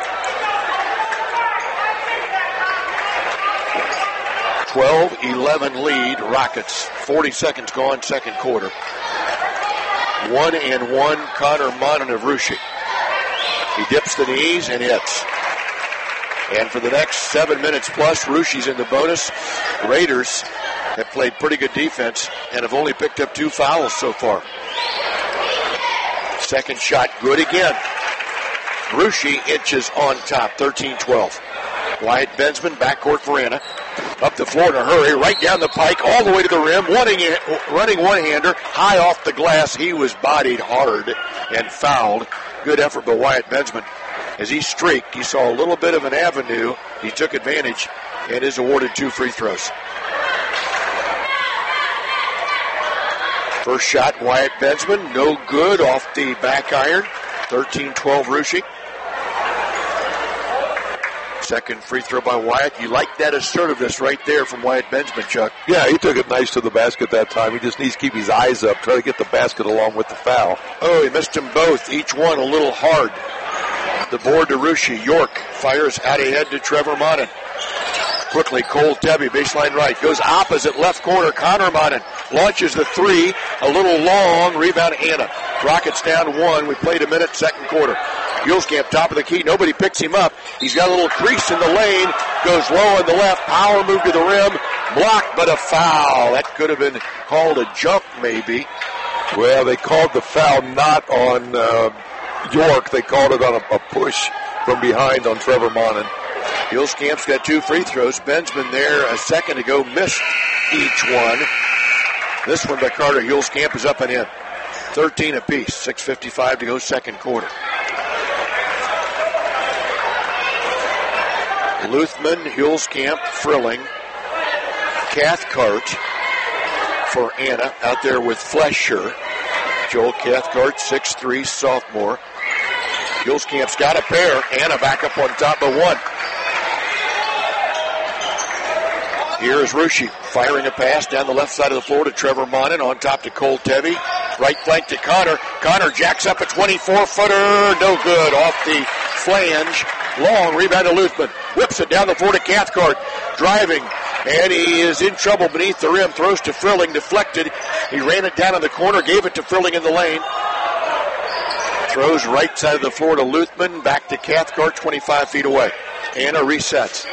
twelve eleven lead, Rockets. forty seconds gone, second quarter. One and one, Connor Monin of Russia. He dips the knees and hits. And for the next seven minutes plus, Russia's in the bonus. Raiders have played pretty good defense and have only picked up two fouls so far. Second shot, good again. Russia inches on top, thirteen twelve. Wyatt Bensman, backcourt for Anna. Up the floor in a hurry, right down the pike, all the way to the rim, running, running one-hander, high off the glass. He was bodied hard and fouled. Good effort by Wyatt Bensman. As he streaked, he saw a little bit of an avenue. He took advantage and is awarded two free throws. First shot, Wyatt Bensman, no good off the back iron. thirteen twelve Russia. Second free throw by Wyatt. You like that assertiveness right there from Wyatt Bensman, Chuck. Yeah, he took it nice to the basket that time. He just needs to keep his eyes up, try to get the basket along with the foul. Oh, he missed them both, each one a little hard. The board to Russia. York fires out ahead to Trevor Monin. Quickly, Cole Tebby, baseline right. Goes opposite left corner. Connor Monin launches the three. A little long. Rebound Anna. Rockets down one. We played a minute, second quarter. Hulskamp, top of the key. Nobody picks him up. He's got a little crease in the lane. Goes low on the left. Power move to the rim. Blocked, but a foul. That could have been called a jump, maybe. Well, they called the foul not on uh, York. They called it on a, a push from behind on Trevor Monin. Hulskamp's got two free throws. Bensman there a second ago missed each one. This one by Carter Hulskamp is up and in. thirteen apiece. six fifty-five to go, second quarter. Luthman, Hulskamp, Frilling, Cathcart for Anna out there with Flesher. Joel Cathcart, six three, sophomore. Hulskamp's got a pair. Anna back up on top by one. Here is Russia firing a pass down the left side of the floor to Trevor Monin. On top to Cole Tebby. Right flank to Connor. Connor jacks up a twenty-four footer. No good. Off the flange. Long rebound to Luthman. Whips it down the floor to Cathcart. Driving. And he is in trouble beneath the rim. Throws to Frilling. Deflected. He ran it down in the corner. Gave it to Frilling in the lane. Throws right side of the floor to Luthman. Back to Cathcart, twenty-five feet away. Anna resets.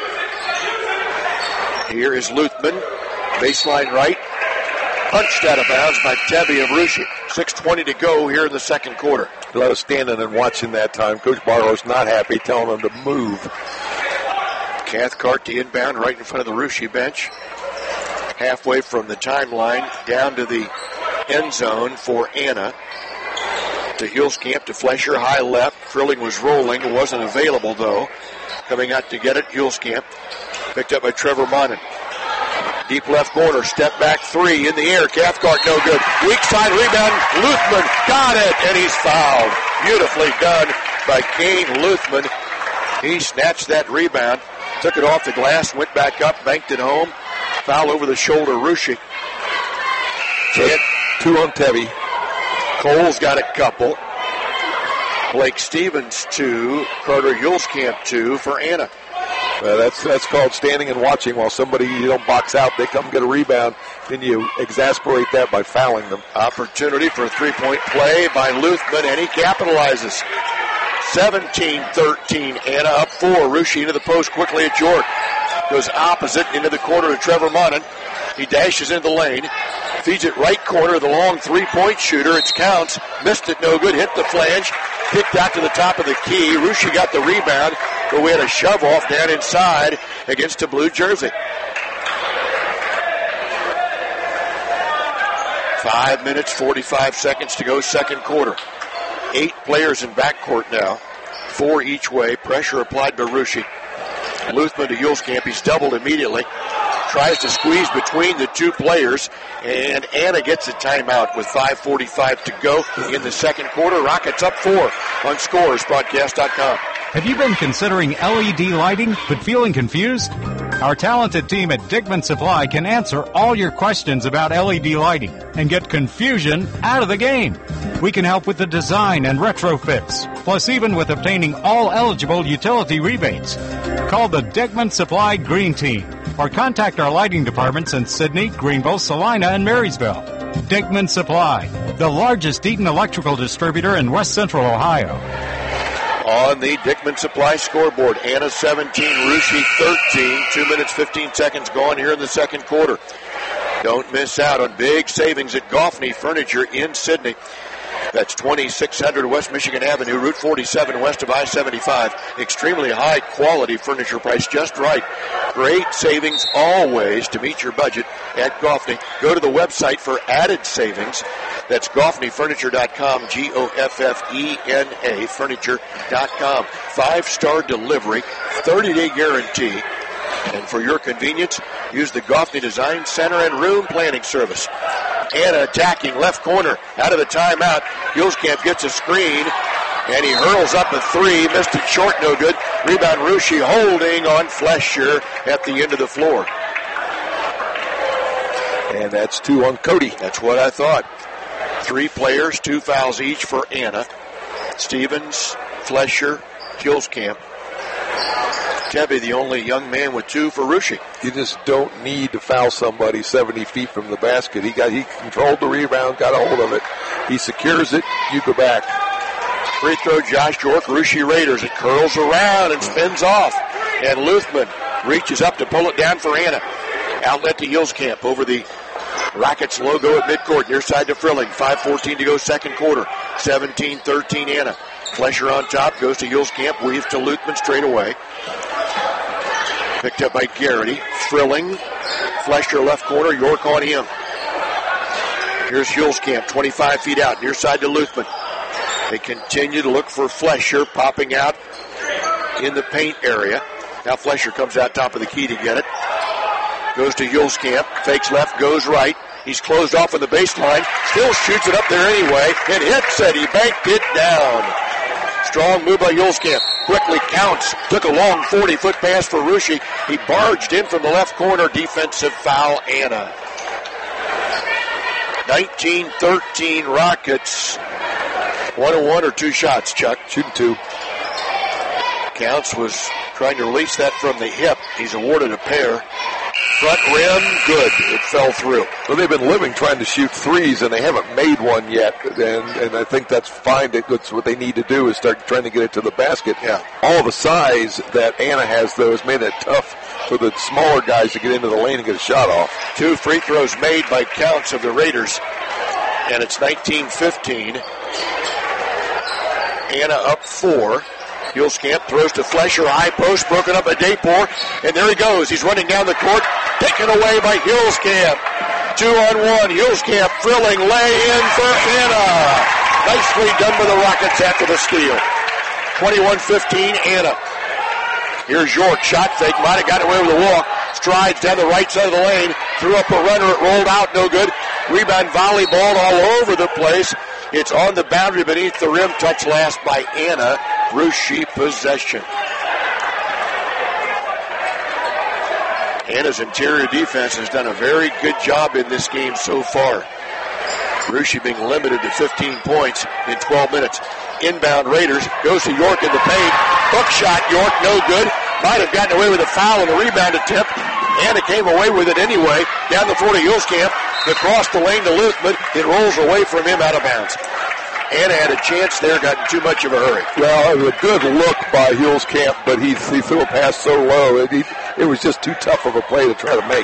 Here is Luthman. Baseline right. Punched out of bounds by Tebby of Russia. six twenty to go here in the second quarter. A lot of standing and watching that time. Coach Barlow's not happy, telling them to move. Cathcart to inbound right in front of the Russia bench. Halfway from the timeline down to the end zone for Anna. To Hulskamp, to Flesher, high left. Frilling was rolling. It wasn't available, though. Coming out to get it, Hulskamp. Picked up by Trevor Monin. Deep left corner, step back three in the air. Cathcart, no good. Weak side rebound, Luthman got it, and he's fouled. Beautifully done by Kane Luthman. He snatched that rebound, took it off the glass, went back up, banked it home. Foul over the shoulder, Russia. So two on Tebby. Cole's got a couple. Blake Stevens, two. Carter Hulskamp, two for Anna. Uh, that's that's called standing and watching while somebody, you don't box out. They come get a rebound. Then you exasperate that by fouling them. Opportunity for a three-point play by Luthman, and he capitalizes. seventeen thirteen, Anna up four. Russia into the post quickly at York. Goes opposite into the corner to Trevor Monin. He dashes into the lane. Feeds it right corner, the long three-point shooter. It counts. Missed it, no good. Hit the flange. Kicked out to the top of the key. Russia got the rebound, but we had a shove-off down inside against a blue jersey. Five minutes, forty-five seconds to go, second quarter. Eight players in backcourt now, four each way. Pressure applied by Russia. Luthman to Hulskamp. He's doubled immediately. Tries to squeeze between the two players, and Anna gets a timeout with five forty-five to go in the second quarter. Rockets up four on scores broadcast dot com. Have you been considering L E D lighting but feeling confused? Our talented team at Dickman Supply can answer all your questions about L E D lighting and get confusion out of the game. We can help with the design and retrofits, plus even with obtaining all eligible utility rebates. Call the Dickman Supply Green Team or contact our lighting departments in Sydney, Greenville, Salina, and Marysville. Dickman Supply, the largest Eaton electrical distributor in West Central Ohio. On the Dickman Supply scoreboard, Anna seventeen, Russia thirteen. Two minutes, fifteen seconds gone here in the second quarter. Don't miss out on big savings at Goffney Furniture in Sydney. That's twenty-six hundred West Michigan Avenue, Route forty-seven west of I seventy-five. Extremely high quality furniture price, just right. Great savings always to meet your budget at Goffney. Go to the website for added savings. That's goffney furniture dot com, G O F F E N A, furniture dot com. Five-star delivery, thirty-day guarantee. And for your convenience, use the Goffney Design Center and Room Planning Service. Anna attacking left corner out of the timeout. Hulskamp gets a screen, and he hurls up a three. Missed it short, no good. Rebound, Russia holding on Flesher at the end of the floor. And that's two on Cody. That's what I thought. Three players, two fouls each for Anna. Stevens, Flesher, Hulskamp. Tebby, the only young man with two for Russia. You just don't need to foul somebody seventy feet from the basket. He got he controlled the rebound, got a hold of it. He secures it. You go back. Free throw, Josh York, Russia Raiders. It curls around and spins off. And Luthman reaches up to pull it down for Anna. Outlet to Hulskamp over the Rockets logo at midcourt. Near side to Frilling. five fourteen to go, second quarter. seventeen thirteen Anna. Flesher on top, goes to Hulskamp, weaves to Luthman straight away. Picked up by Garrity. Frilling. Flesher left corner, York on him. Here's Hulskamp, twenty-five feet out, near side to Luthman. They continue to look for Flesher, popping out in the paint area. Now Flesher comes out top of the key to get it. Goes to Hulskamp, fakes left, goes right. He's closed off on the baseline, still shoots it up there anyway, and hits it. He banked it down. Strong move by Hulskamp. Quickly counts. Took a long forty-foot pass for Russia. He barged in from the left corner. Defensive foul, Anna. nineteen thirteen Rockets. One and one or two shots, Chuck? Shooting two. Counts was trying to release that from the hip. He's awarded a pair. Front rim, good. It fell through. Well, they've been living trying to shoot threes, and they haven't made one yet. And, and I think that's fine. That's what they need to do is start trying to get it to the basket. Yeah. All the size that Anna has, though, has made it tough for the smaller guys to get into the lane and get a shot off. Two free throws made by Counts of the Raiders, and it's nineteen fifteen. Anna up four. Hulskamp throws to Flesher, high post, broken up by Dayport, and there he goes. He's running down the court, taken away by Hulskamp. Two on one, Hulskamp, Frilling, lay in for Anna. Nicely done by the Rockets after the steal. twenty-one fifteen, Anna. Here's York, shot fake, might have got away with a walk. Strides down the right side of the lane, threw up a runner, it rolled out, no good. Rebound volleyball all over the place. It's on the boundary beneath the rim, touch last by Anna. Russia possession. Anna's interior defense has done a very good job in this game so far. Russia being limited to fifteen points in twelve minutes. Inbound Raiders, goes to York in the paint. Hook shot, York, no good. Might have gotten away with a foul and a rebound attempt. Anna came away with it anyway. Down the floor to Hulskamp. Across the lane to Luthman. It rolls away from him out of bounds. Anna had a chance there, got in too much of a hurry. Well, it was a good look by Hulskamp, but he, he threw a pass so low, it, he, it was just too tough of a play to try to make.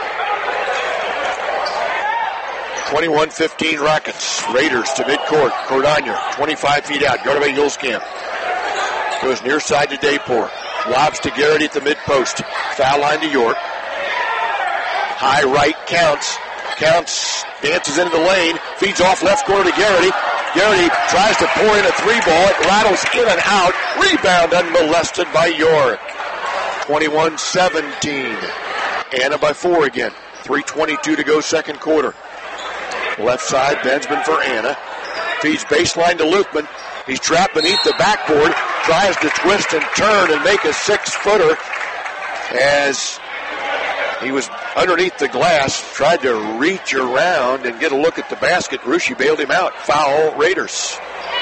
twenty-one fifteen Rockets. Raiders to midcourt. Cordonier, twenty-five feet out. Guarded by Hulskamp. Goes near side to Dayport. Lobs to Garrity at the mid post. Foul line to York. High right counts. Counts, dances into the lane, feeds off left corner to Garrity. Garrity tries to pour in a three ball. It rattles in and out. Rebound unmolested by York. twenty-one seventeen. Anna by four again. three twenty-two to go second quarter. Left side, Bensman for Anna. Feeds baseline to Luthman. He's trapped beneath the backboard. Tries to twist and turn and make a six-footer as he was underneath the glass. Tried to reach around and get a look at the basket. Russia bailed him out. Foul, Raiders.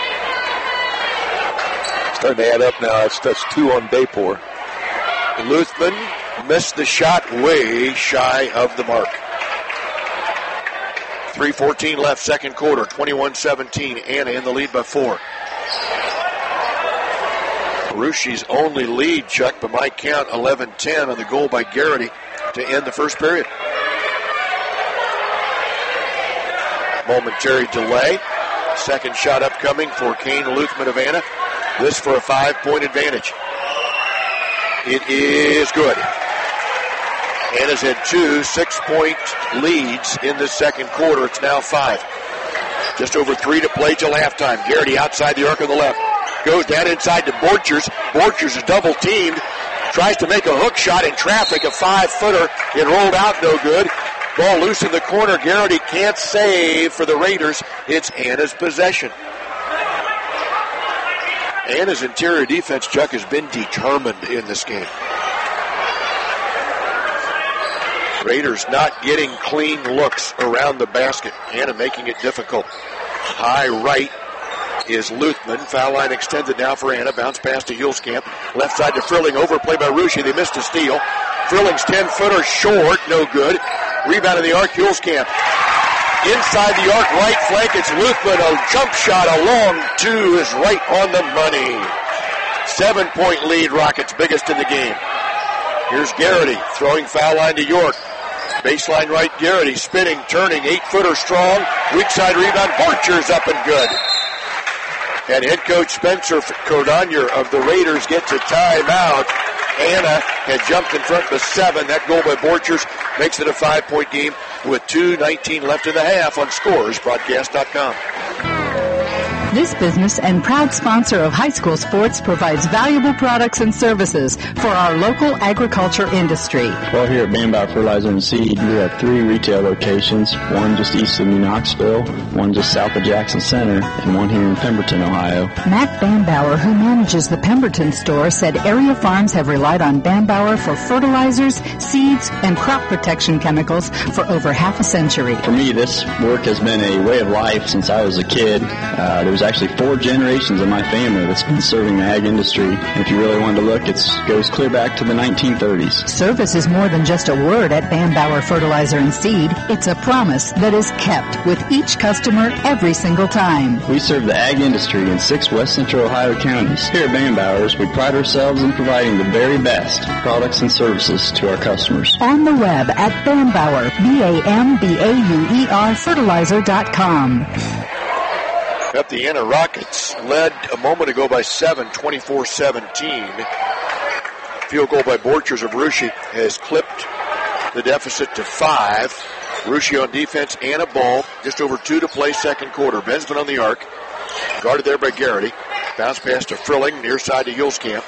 Starting to add up now. That's, that's two on Daypor. Luthman missed the shot way shy of the mark. three fourteen left, second quarter, twenty-one seventeen. Anna in the lead by four. Russia's only lead, Chuck, by my count, eleven ten on the goal by Garrity to end the first period. Momentary delay. Second shot upcoming for Kane Luthman of Anna. This for a five-point advantage. It is good. Anna's had two six-point leads in the second quarter. It's now five. Just over three to play till halftime. Garrity outside the arc on the left. Goes down inside to Borchers. Borchers is double-teamed. Tries to make a hook shot in traffic, a five-footer. It rolled out, no good. Ball loose in the corner. Garrity can't save for the Raiders. It's Anna's possession. Anna's interior defense, Chuck, has been determined in this game. Raiders not getting clean looks around the basket. Anna making it difficult. High right is Luthman. Foul line extended now for Anna. Bounce pass to Hulskamp. Left side to Frilling. Overplay by Russia. They missed a steal. Frilling's ten-footer short. No good. Rebound in the arc. Hulskamp. Inside the arc, right flank. It's Luthman. A jump shot. A long two is right on the money. Seven-point lead. Rockets biggest in the game. Here's Garrity throwing foul line to York. Baseline right, Garrity spinning, turning, eight-footer strong. Weak side rebound. Borchers up and good. And head coach Spencer Cordonier of the Raiders gets a timeout. Anna had jumped in front of seven. That goal by Borchers makes it a five-point game with two nineteen left in the half on Scores Broadcast dot com. This business and proud sponsor of high school sports provides valuable products and services for our local agriculture industry. Well, here at Bambauer Fertilizer and Seed, we have three retail locations, one just east of New Knoxville, one just south of Jackson Center, and one here in Pemberton, Ohio. Matt Bambauer, who manages the Pemberton store, said area farms have relied on Bambauer for fertilizers, seeds, and crop protection chemicals for over half a century. For me, this work has been a way of life since I was a kid. Uh, there was actually four generations of my family that's been serving the ag industry. And if you really wanted to look, it goes clear back to the nineteen thirties. Service is more than just a word at Bambauer Fertilizer and Seed. It's a promise that is kept with each customer every single time. We serve the ag industry in six west central Ohio counties. Here at Bambauer's, we pride ourselves in providing the very best products and services to our customers. On the web at Bambauer, B A M B A U E R fertilizer dot com. Up the Anna Rockets led a moment ago by seven, twenty-four seventeen. Field goal by Borchers of Russia has clipped the deficit to five. Russia on defense, Anna ball, just over two to play second quarter. Bensman on the arc, guarded there by Garrity. Bounce pass to Frilling, near side to Hulskamp.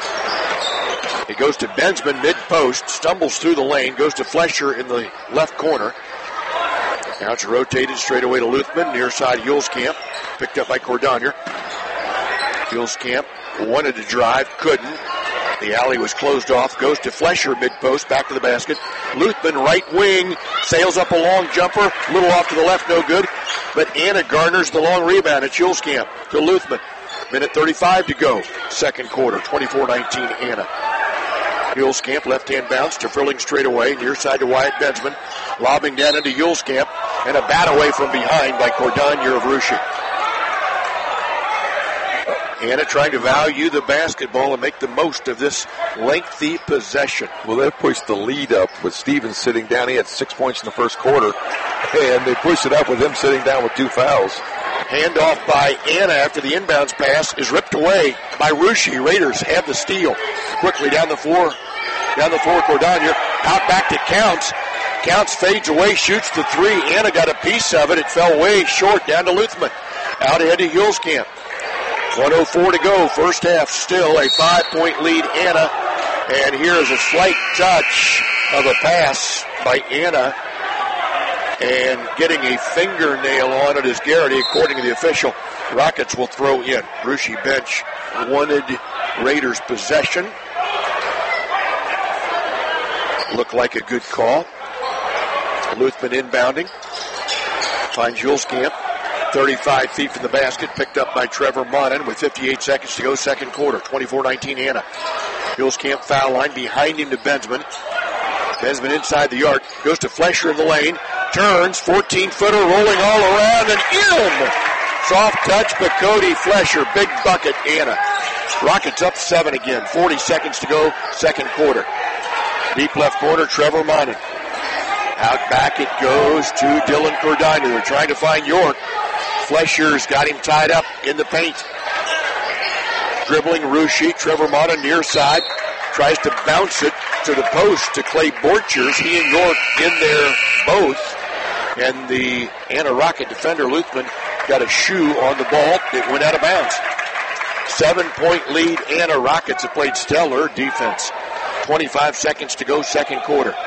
It goes to Bensman, mid-post, stumbles through the lane, goes to Flesher in the left corner. Now it's rotated straight away to Luthman, near side Hulskamp. Picked up by Cordonier. Hulskamp wanted to drive, couldn't. The alley was closed off. Goes to Flesher, mid-post, back to the basket. Luthman, right wing, sails up a long jumper. A little off to the left, no good. But Anna garners the long rebound. It's Hulskamp to Luthman. Minute thirty-five to go. Second quarter, twenty-four nineteen Anna. Hulskamp, left-hand bounce to Frilling straight away. Near side to Wyatt Bensman. Lobbing down into Hulskamp. And a bat away from behind by Cordonier of Russia. Anna trying to value the basketball and make the most of this lengthy possession. Well, they pushed the lead up with Stevens sitting down. He had six points in the first quarter. And they pushed it up with him sitting down with two fouls. Handoff by Anna after the inbounds pass is ripped away by Russia. Raiders have the steal. Quickly down the floor. Down the floor, Cordonier. Out back to Counts. counts, fades away, shoots the three. Anna got a piece of it. It fell way short down to Luthman. Out ahead to Huelskamp. one oh four to go. First half, still a five-point lead, Anna. And here is a slight touch of a pass by Anna. And getting a fingernail on it is Garrity, according to the official. Rockets will throw in. Russia bench wanted Raiders possession. Looked like a good call. Luthman inbounding. Finds Huelskamp. thirty-five feet from the basket. Picked up by Trevor Monin with fifty-eight seconds to go, second quarter. twenty-four nineteen Anna. Huelskamp foul line behind him to Bensman. Bensman inside the arc. Goes to Flesher in the lane. Turns. fourteen-footer rolling all around and in. Soft touch, but Cody Flesher. Big bucket, Anna. Rockets up seven again. forty seconds to go, second quarter. Deep left corner, Trevor Monin. Out back it goes to Dylan Cordina. They're trying to find York. Flesher's got him tied up in the paint. Dribbling Russia. Trevor Monin near side. Tries to bounce it to the post to Clay Borchers. He and York in there both. And the Anna Rocket defender, Luthman, got a shoe on the ball. It went out of bounds. Seven-point lead. Anna Rockets have played stellar defense. twenty-five seconds to go, second quarter.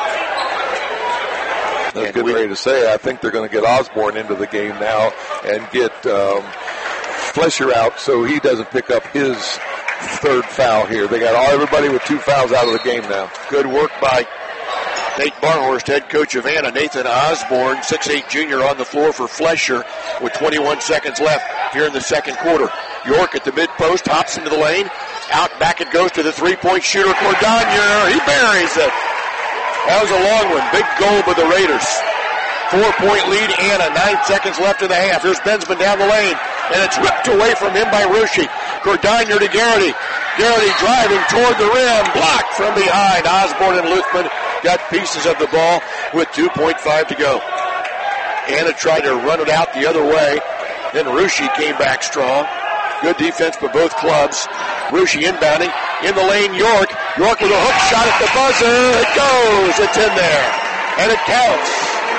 That's good way to say. I think they're going to get Osborne into the game now and get um, Flesher out so he doesn't pick up his third foul here. They got all everybody with two fouls out of the game now. Good work by Nate Barhorst, head coach of Anna. Nathan Osborne, six eight junior, on the floor for Flesher with twenty-one seconds left here in the second quarter. York at the mid-post, hops into the lane. Out back it goes to the three-point shooter, Cordania. He buries it. That was a long one. Big goal by the Raiders. Four-point lead, Anna. Nine seconds left in the half. Here's Bensman down the lane, and it's ripped away from him by Russia. Cordania to Garrity. Garrity driving toward the rim. Blocked from behind. Osborne and Luthman got pieces of the ball with two point five to go. Anna tried to run it out the other way. Then Russia came back strong. Good defense by both clubs. Russia inbounding. In the lane, York. York with a hook shot at the buzzer. It goes. It's in there. And it counts.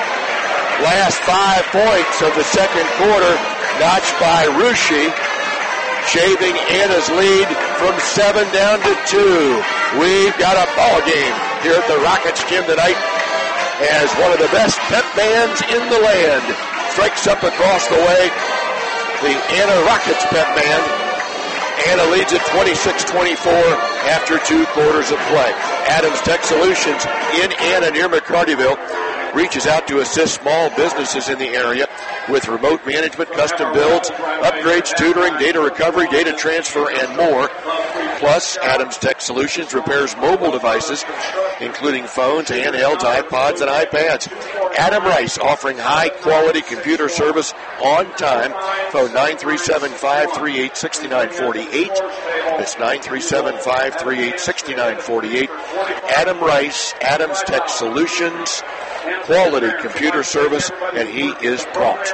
Last five points of the second quarter notched by Russia, shaving Anna's lead from seven down to two. We've got a ball game here at the Rockets gym tonight as one of the best pep bands in the land strikes up across the way. The Anna Rockets pep band. Anna leads at twenty-six twenty-four after two quarters of play. Adams Tech Solutions in Anna near McCartyville reaches out to assist small businesses in the area with remote management, custom builds, upgrades, tutoring, data recovery, data transfer, and more. Plus, Adams Tech Solutions repairs mobile devices, including phones, handhelds, iPods, and iPads. Adam Rice offering high-quality computer service on time. Phone nine three seven, five three eight, six nine four eight. That's nine three seven, five three eight, six nine four eight. Adam Rice, Adams Tech Solutions, quality computer service, and he is prompt.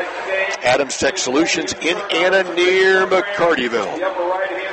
Adams Tech Solutions in Anna near McCartyville.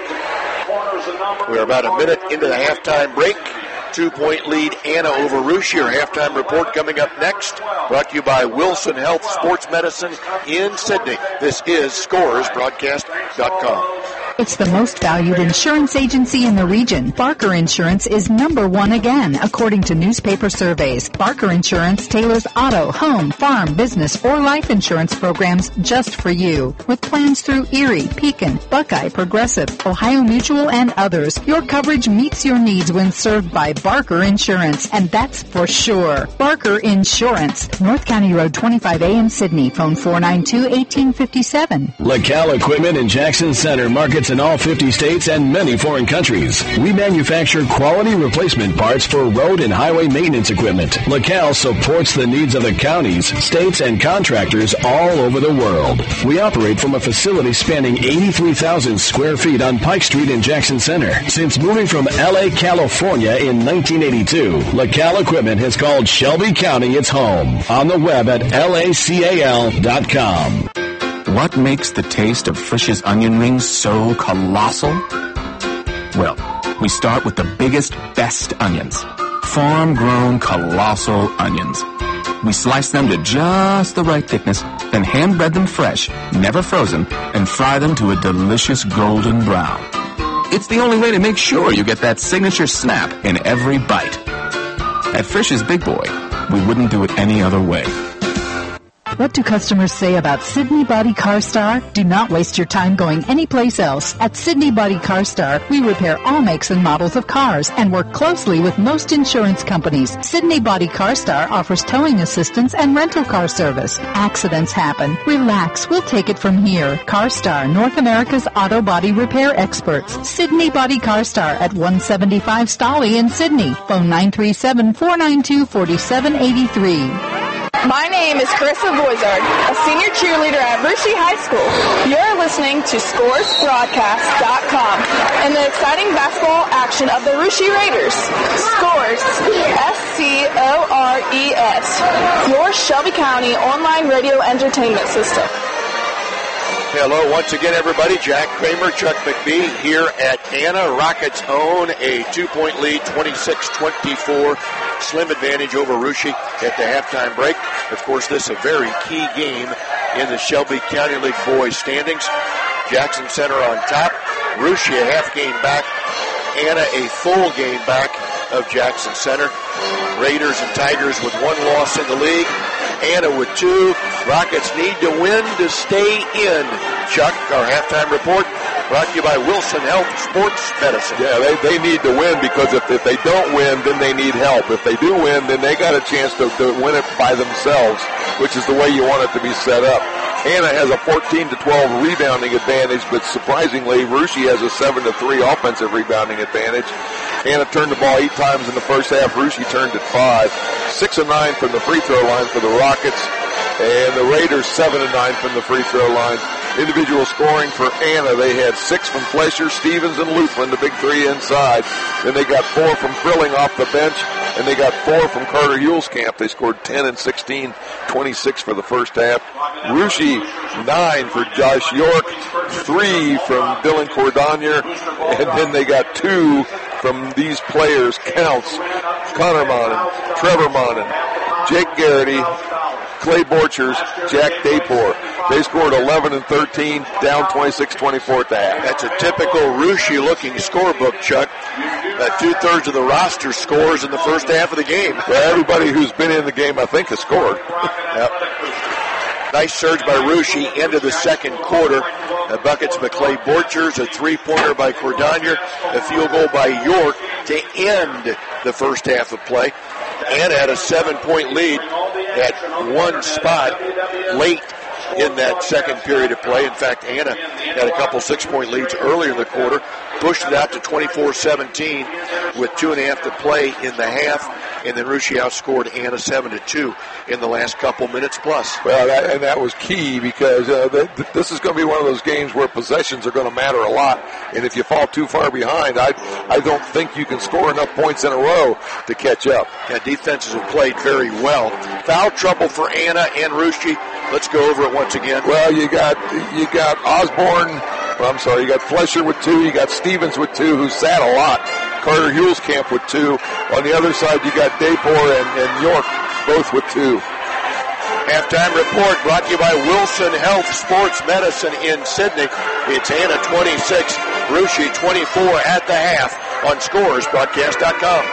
We're about a minute into the halftime break. Two-point lead, Anna over Russia. Our halftime report coming up next. Brought to you by Wilson Health Sports Medicine in Sydney. This is Scores Broadcast dot com. It's the most valued insurance agency in the region. Barker Insurance is number one again, according to newspaper surveys. Barker Insurance tailors auto, home, farm, business, or life insurance programs just for you. With plans through Erie, Pekin, Buckeye, Progressive, Ohio Mutual, and others, your coverage meets your needs when served by Barker Insurance, and that's for sure. Barker Insurance, North County Road twenty-five A in Sydney. Phone four nine two, one eight five seven. LaCal Equipment in Jackson Center markets in all fifty states and many foreign countries. We manufacture quality replacement parts for road and highway maintenance equipment. LaCal supports the needs of the counties, states, and contractors all over the world. We operate from a facility spanning eighty-three thousand square feet on Pike Street in Jackson Center. Since moving from L A, California in nineteen eighty-two, LaCal Equipment has called Shelby County its home. On the web at L A C A L dot com. What makes the taste of Frisch's onion rings so colossal? Well, we start with the biggest, best onions. farm-grown colossal onions. We slice them to just the right thickness, then hand-bread them fresh, never frozen, and fry them to a delicious golden brown. It's the only way to make sure you get that signature snap in every bite. At Frisch's Big Boy, we wouldn't do it any other way. What do customers say about Sydney Body Car Star? Do not waste your time going anyplace else. At Sydney Body Car Star, we repair all makes and models of cars and work closely with most insurance companies. Sydney Body Car Star offers towing assistance and rental car service. Accidents happen. Relax. We'll take it from here. Car Star, North America's auto body repair experts. Sydney Body Car Star at one seventy-five Stolly in Sydney. Phone nine three seven, four nine two, four seven eight three. My name is Carissa Boizard, a senior cheerleader at Russia High School. You're listening to Scores Broadcast dot com and the exciting basketball action of the Russia Raiders. Scores, S C O R E S, your Shelby County online radio entertainment system. Hello once again, everybody. Jack Kramer, Chuck McBee here at Anna. Rockets own a two-point lead, twenty-six twenty-four. Slim advantage over Russia at the halftime break. Of course, this is a very key game in the Shelby County League boys standings. Jackson Center on top. Russia a half game back. Anna a full game back of Jackson Center. Raiders and Tigers with one loss in the league. Anna with two. Rockets need to win to stay in. Chuck, our halftime report brought to you by Wilson Health Sports Medicine. Yeah, they, they need to win because if, if they don't win, then they need help. If they do win, then they got a chance to, to win it by themselves, which is the way you want it to be set up. Anna has a fourteen to twelve rebounding advantage, but surprisingly, Russia has a seven to three offensive rebounding advantage. Anna turned the ball eight times in the first half. Russia turned it five. Six and nine from the free throw line for the Rockets. And the Raiders seven and nine from the free throw line. Individual scoring for Anna, they had six from Flesher, Stevens, and Lutman, the big three inside. Then they got four from Frilling off the bench, and they got four from Carter Hulskamp. They scored ten and sixteen, twenty-six for the first half. Russia, nine for Josh York, three from Dylan Cordonier, and then they got two from these players, counts, Connor Monin, Trevor Monin, Jake Garrity, Clay Borchers, Jack Daypor. They scored eleven and thirteen, down twenty-six twenty-four at the half. That's a typical Russia-looking scorebook, Chuck. Uh, two-thirds of the roster scores in the first half of the game. Well, everybody who's been in the game, I think, has scored. Yep. Nice surge by Russia into the second quarter. The buckets by Clay Borchers, a three-pointer by Cordonier, a field goal by York to end the first half of play. Anna had a seven-point lead at one spot late in that second period of play. In fact, Anna had a couple six-point leads earlier in the quarter, pushed it out to twenty-four seventeen with two and a half to play in the half, and then Russia outscored Anna seven to two in the last couple minutes plus. Well, that, and that was key because uh, the, this is going to be one of those games where possessions are going to matter a lot, and if you fall too far behind, I I don't think you can score enough points in a row to catch up. Yeah, defenses have played very well. Foul trouble for Anna and Russia. Let's go over it once again. Well, you got you got Osborne. Well, I'm sorry, you got Flesher with two. You got Stevens with two, who sat a lot. Carter Hulskamp with two. On the other side, you got Daypor and, and York, both with two. Halftime report brought to you by Wilson Health Sports Medicine in Sydney. It's Anna twenty-six, Russia twenty-four at the half on Scores Broadcast dot com.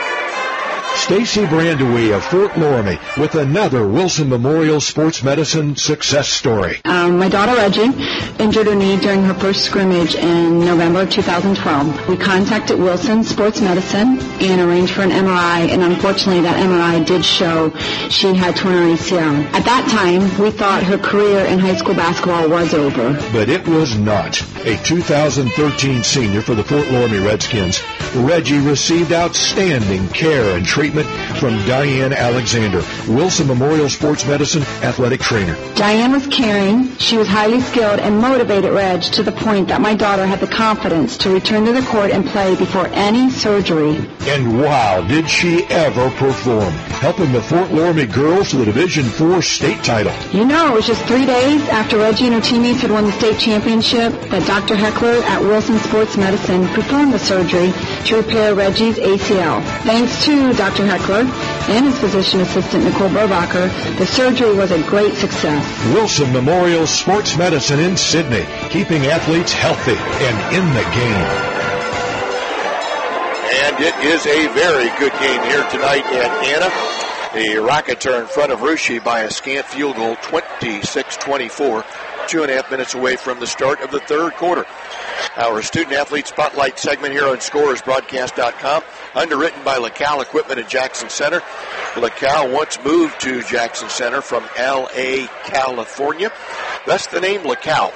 Stacy Brandewee of Fort Loramie with another Wilson Memorial Sports Medicine success story. Um, my daughter Reggie injured her knee during her first scrimmage in November of two thousand twelve. We contacted Wilson Sports Medicine and arranged for an M R I, and unfortunately that M R I did show she had torn her A C L. At that time, we thought her career in high school basketball was over. But it was not. A two thousand thirteen senior for the Fort Loramie Redskins, Reggie received outstanding care and treatment from Diane Alexander, Wilson Memorial Sports Medicine athletic trainer. Diane was caring, she was highly skilled, and motivated Reg to the point that my daughter had the confidence to return to the court and play before any surgery. And wow, did she ever perform, helping the Fort Loramie girls to the Division four state title. You know, it was just three days after Reggie and her teammates had won the state championship that Doctor Heckler at Wilson Sports Medicine performed the surgery to repair Reggie's A C L. Thanks to Doctor Heckler and his physician assistant, Nicole Burbacher, the surgery was a great success. Wilson Memorial Sports Medicine in Sydney, keeping athletes healthy and in the game. And it is a very good game here tonight at Anna. The Rockets are in front of Russia by a scant field goal, twenty-six twenty-four, two and a half minutes away from the start of the third quarter. Our Student Athlete Spotlight segment here on Scores Broadcast dot com, underwritten by LaCal Equipment in Jackson Center. LaCal once moved to Jackson Center from L A, California. Thus the name LaCal.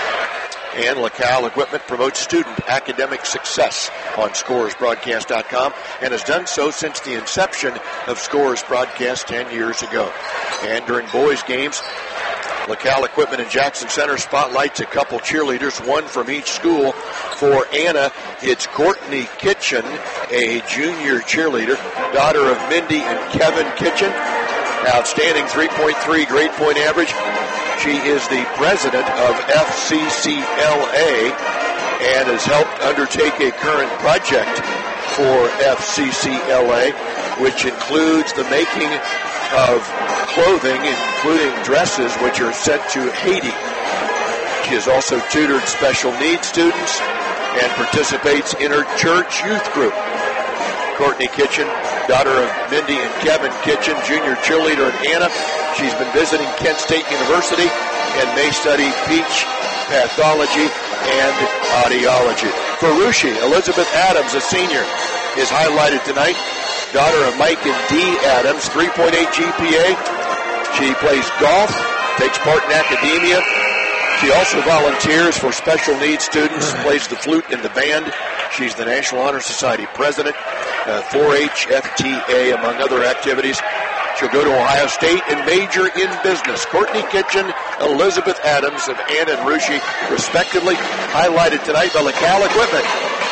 And LaCal Equipment promotes student academic success on Scores Broadcast dot com and has done so since the inception of Scores Broadcast ten years ago. And during boys' games, LaCal Equipment in Jackson Center spotlights a couple cheerleaders, one from each school. For Anna, it's Courtney Kitchen, a junior cheerleader, daughter of Mindy and Kevin Kitchen. Outstanding three point three grade point average. She is the president of F C C L A and has helped undertake a current project for F C C L A, which includes the making of clothing, including dresses, which are sent to Haiti. She has also tutored special needs students and participates in her church youth group. Courtney Kitchen, daughter of Mindy and Kevin Kitchen, junior cheerleader in Anna. She's been visiting Kent State University and may study speech pathology and audiology. For Russia, Elizabeth Adams, a senior, is highlighted tonight. Daughter of Mike and Dee Adams, three point eight G P A. She plays golf, takes part in academia. She also volunteers for special needs students, plays the flute in the band. She's the National Honor Society president, uh, four H, F T A, among other activities. She'll go to Ohio State and major in business. Courtney Kitchen, Elizabeth Adams of Anna and Russia, respectively, highlighted tonight by LaCal Equipment.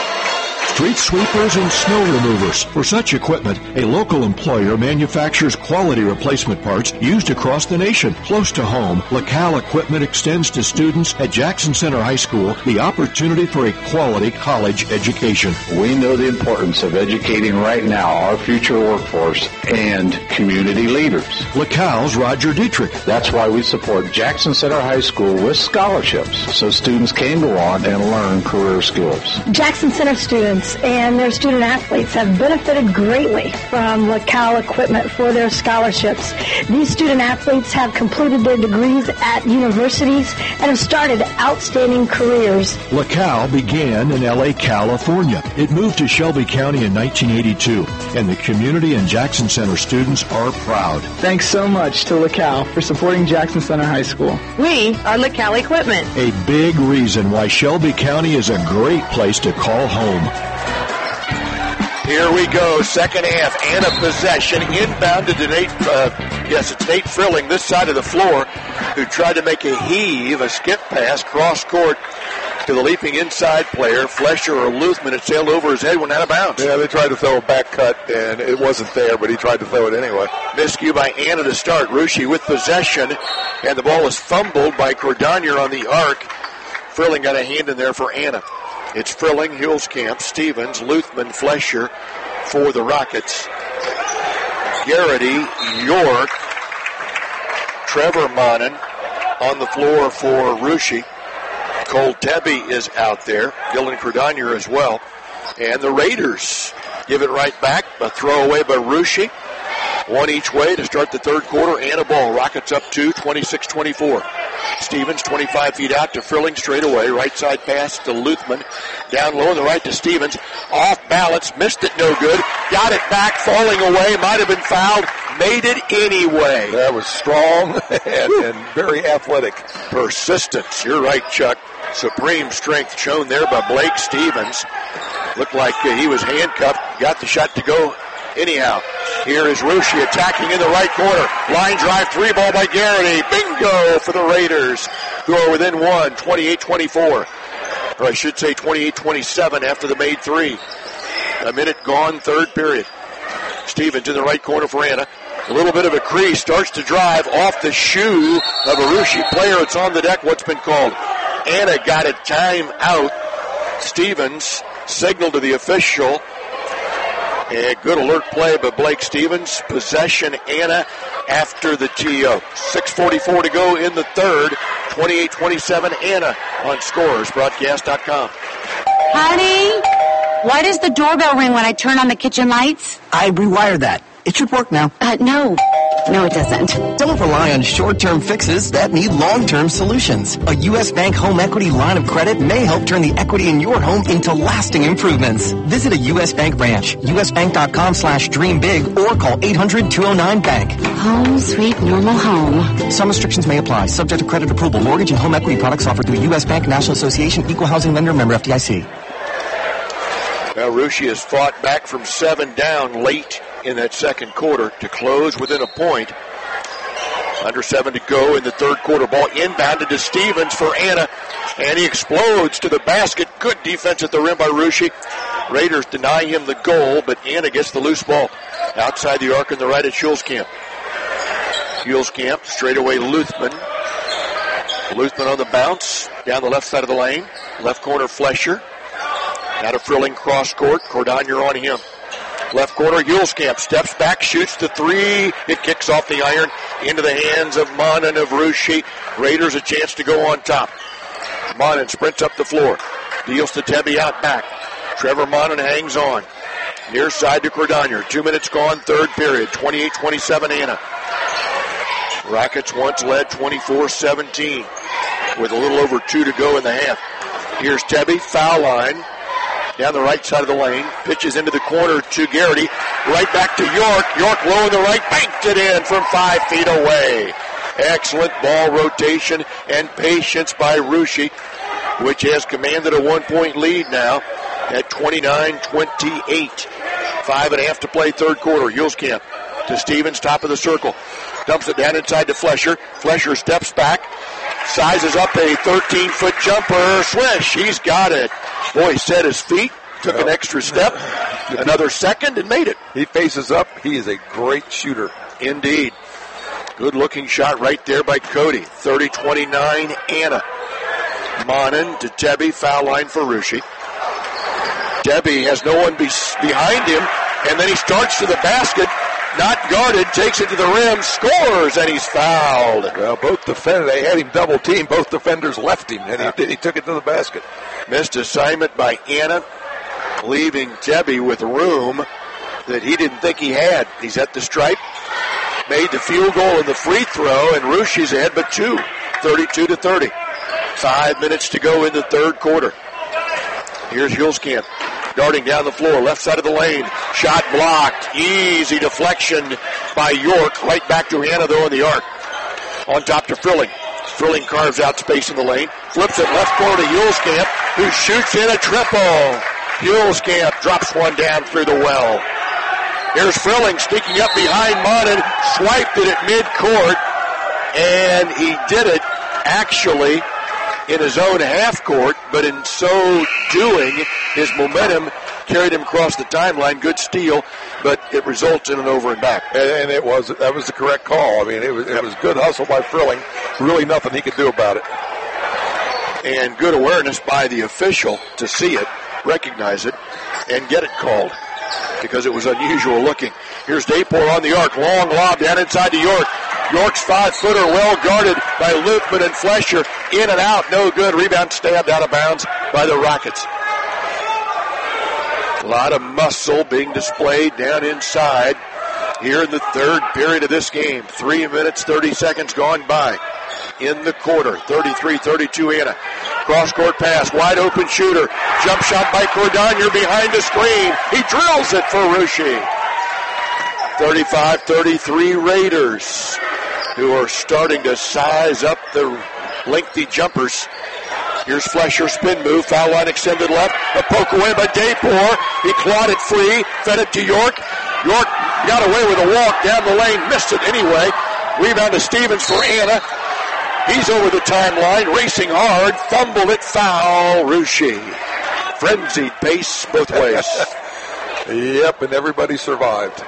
Street sweepers and snow removers. For such equipment, a local employer manufactures quality replacement parts used across the nation. Close to home, LaCal Equipment extends to students at Jackson Center High School the opportunity for a quality college education. We know the importance of educating right now our future workforce and community leaders. LaCal's Roger Dietrich. That's why we support Jackson Center High School with scholarships so students can go on and learn career skills. Jackson Center students and their student athletes have benefited greatly from LaCal Equipment for their scholarships. These student athletes have completed their degrees at universities and have started outstanding careers. LaCal began in L A, California. It moved to Shelby County in nineteen eighty-two, and the community and Jackson Center students are proud. Thanks so much to LaCal for supporting Jackson Center High School. We are LaCal Equipment. A big reason why Shelby County is a great place to call home. Here we go, second half. Anna possession, inbound to Nate, uh, yes, it's Nate Frilling, this side of the floor, who tried to make a heave, a skip pass, cross court to the leaping inside player, Flesher or Luthman. It sailed over his head, went out of bounds. Yeah, they tried to throw a back cut, and it wasn't there, but he tried to throw it anyway. Miscue by Anna to start. Russia with possession, and the ball is fumbled by Cordonier on the arc. Frilling got a hand in there for Anna. It's Frilling, Hillscamp, Stevens, Luthman, Flesher for the Rockets. Garrity, York, Trevor Monin on the floor for Russia. Cole Tebby is out there. Dylan Cordonier as well. And the Raiders give it right back. A throwaway by Russia. One each way to start the third quarter. And a ball. Rockets up two, twenty-six twenty-four. Stevens, twenty-five feet out to Frilling straight away. Right side pass to Luthman. Down low on the right to Stevens. Off balance. Missed it, no good. Got it back, falling away. Might have been fouled. Made it anyway. That was strong and, and very athletic. Persistence. You're right, Chuck. Supreme strength shown there by Blake Stevens. Looked like uh, he was handcuffed. Got the shot to go anyhow. Here is Russia attacking in the right corner. Line drive, three ball by Garrity. Bingo for the Raiders, who are within one, twenty-eight twenty-four. Or I should say twenty-eight twenty-seven after the made three. A minute gone, third period. Stevens in the right corner for Anna. A little bit of a crease, starts to drive off the shoe of a Russia player. It's on the deck. What's been called? Anna got a time out. Stevens signal to the official. A good alert play by Blake Stevens. Possession, Anna, after the T O. six forty-four to go in the third. twenty-eight twenty-seven, Anna on scores broadcast dot com. Honey, why does the doorbell ring when I turn on the kitchen lights? I rewired that. It should work now. Uh, no. No, it doesn't. Don't rely on short-term fixes that need long-term solutions. A U S Bank home equity line of credit may help turn the equity in your home into lasting improvements. Visit a U S Bank branch, usbank.com slash dream big, or call eight hundred two oh nine bank. Home sweet normal home. Some restrictions may apply, subject to credit approval. Mortgage and home equity products offered through U S Bank, National Association, Equal Housing Lender, member F D I C. Now, Russia has fought back from seven down late in that second quarter to close within a point. Under seven to go in the third quarter. Ball inbounded to Stevens for Anna, and he explodes to the basket. Good defense at the rim by Russia. Raiders deny him the goal, but Anna gets the loose ball outside the arc on the right at Schulzkamp. Schulzkamp straight away Luthman. Luthman on the bounce down the left side of the lane. Left corner Flesher. Out of Frilling cross court. Cordonier on him. Left corner, Hulskamp steps back, shoots the three. It kicks off the iron into the hands of Monin of Russia. Raiders a chance to go on top. Monin sprints up the floor. Deals to Tebby out back. Trevor Monin hangs on. Near side to Cordonier. Two minutes gone, third period. twenty-eight twenty-seven Anna. Rockets once led twenty-four seventeen with a little over two to go in the half. Here's Tebby, foul line. Down the right side of the lane, pitches into the corner to Garrity, right back to York. York low in the right, banked it in from five feet away. Excellent ball rotation and patience by Russia, which has commanded a one-point lead now at twenty-nine twenty-eight. Five and a half to play third quarter. Hulskamp to Stevens, top of the circle. Dumps it down inside to Flesher. Flesher steps back, sizes up a thirteen-foot jumper. Swish, he's got it. Boy, he set his feet, took an extra step, another second, and made it. He faces up. He is a great shooter. Indeed. Good-looking shot right there by Cody. thirty twenty-nine, Anna. Monin to Tebby, foul line for Russia. Tebby has no one be- behind him, and then he starts to the basket. Not guarded, takes it to the rim, scores, and he's fouled. Well, both defenders, they had him double teamed. Both defenders left him, and he, he took it to the basket. Missed assignment by Anna, leaving Tebby with room that he didn't think he had. He's at the stripe, made the field goal and the free throw, and Russia's ahead but two, thirty-two to thirty. Five minutes to go in the third quarter. Here's Hulskamp. Darting down the floor, left side of the lane. Shot blocked. Easy deflection by York. Right back to Hannah, though, in the arc. On top to Frilling. Frilling carves out space in the lane. Flips it left corner to Hulskamp, who shoots in a triple. Hulskamp drops one down through the well. Here's Frilling sneaking up behind Monin. Swiped it at midcourt. And he did it, actually, in his own half court, but in so doing, his momentum carried him across the timeline. Good steal, but it results in an over and back. And, and it was that was the correct call. I mean, it was it was good hustle by Frilling. Really nothing he could do about it. And good awareness by the official to see it, recognize it, and get it called because it was unusual looking. Here's Dayport on the arc. Long lob down inside to York. York's five-footer well guarded by Luthman and Flesher. In and out, no good. Rebound stabbed out of bounds by the Rockets. A lot of muscle being displayed down inside here in the third period of this game. Three minutes, thirty seconds gone by in the quarter. thirty-three thirty-two Anna. Cross-court pass, wide open shooter. Jump shot by Cordonier behind the screen. He drills it for Russia. thirty-five thirty-three Raiders, who are starting to size up the lengthy jumpers. Here's Flesher, spin move, foul line extended left, a poke away by Dayport. He clawed it free, fed it to York. York got away with a walk down the lane, missed it anyway. Rebound to Stevens for Anna. He's over the timeline, racing hard, fumbled it, foul, Russia. Frenzied pace both ways. Yep, and everybody survived.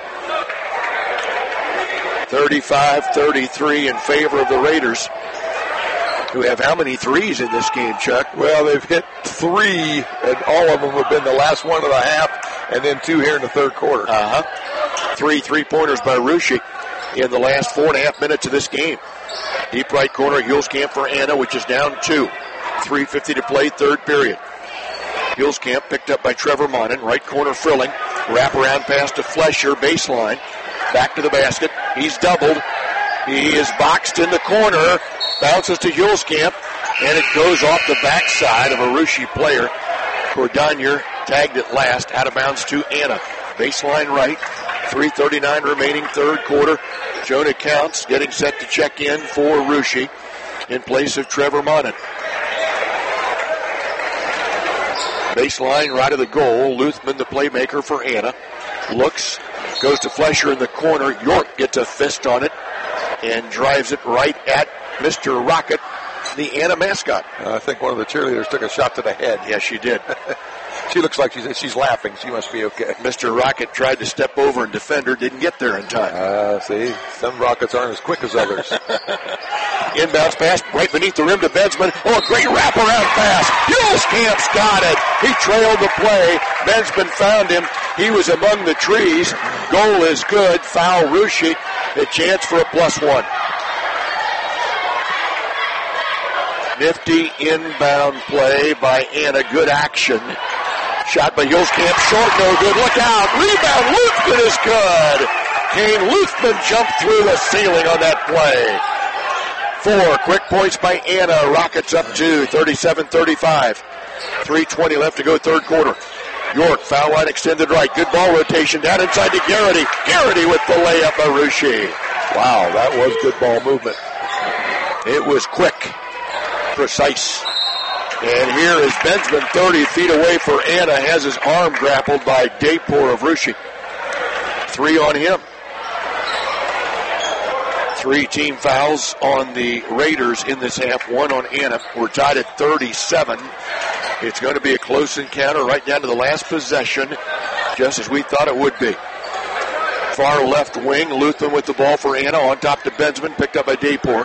thirty-five thirty-three in favor of the Raiders. who have how many threes in this game, Chuck? Well, they've hit three, and all of them have been the last one of the half, and then two here in the third quarter. Uh-huh. Three three-pointers by Russia in the last four and a half minutes of this game. Deep right corner, Hulskamp for Anna, which is down two. three fifty to play, third period. Hulskamp picked up by Trevor Monin. Right corner, Frilling. Wraparound pass to Flesher, baseline. Back to the basket. He's doubled. He is boxed in the corner. Bounces to Hulskamp, and it goes off the backside of a Russia player. Cordonier tagged it last, out of bounds to Anna. Baseline right. three thirty-nine remaining, third quarter. Jonah Counts getting set to check in for Russia in place of Trevor Monin. Baseline right of the goal. Luthman, the playmaker for Anna. Looks, goes to Flesher in the corner. York gets a fist on it and drives it right at Mister Rocket, the Anna mascot. Uh, I think one of the cheerleaders took a shot to the head. Yes, she did. She looks like she's, she's laughing. She must be okay. Mister Rocket tried to step over and defend her, didn't get there in time. Uh, see, some Rockets aren't as quick as others. Inbounds pass right beneath the rim to Bensman. Oh, a great wraparound pass. Hulskamp's got it. He trailed the play. Bensman found him. He was among the trees. Goal is good. Foul Russia. A chance for a plus one. Nifty inbound play by Anna. Good action. Shot by Hulskamp. Short, no good. Look out. Rebound. Luthman is good. Kane Luthman jumped through the ceiling on that play. Four quick points by Anna. Rockets up to thirty-seven thirty-five. three twenty left to go, third quarter. York, foul line extended right. Good ball rotation down inside to Garrity. Garrity with the layup by Russia. Wow, that was good ball movement. It was quick, precise. And here is Bensman, thirty feet away for Anna, has his arm grappled by Daypor of Russia. Three on him. Three team fouls on the Raiders in this half, one on Anna. We're tied at thirty-seven. It's going to be a close encounter right down to the last possession, just as we thought it would be. Far left wing, Luthman with the ball for Anna, on top to Bensman, picked up by Daypor.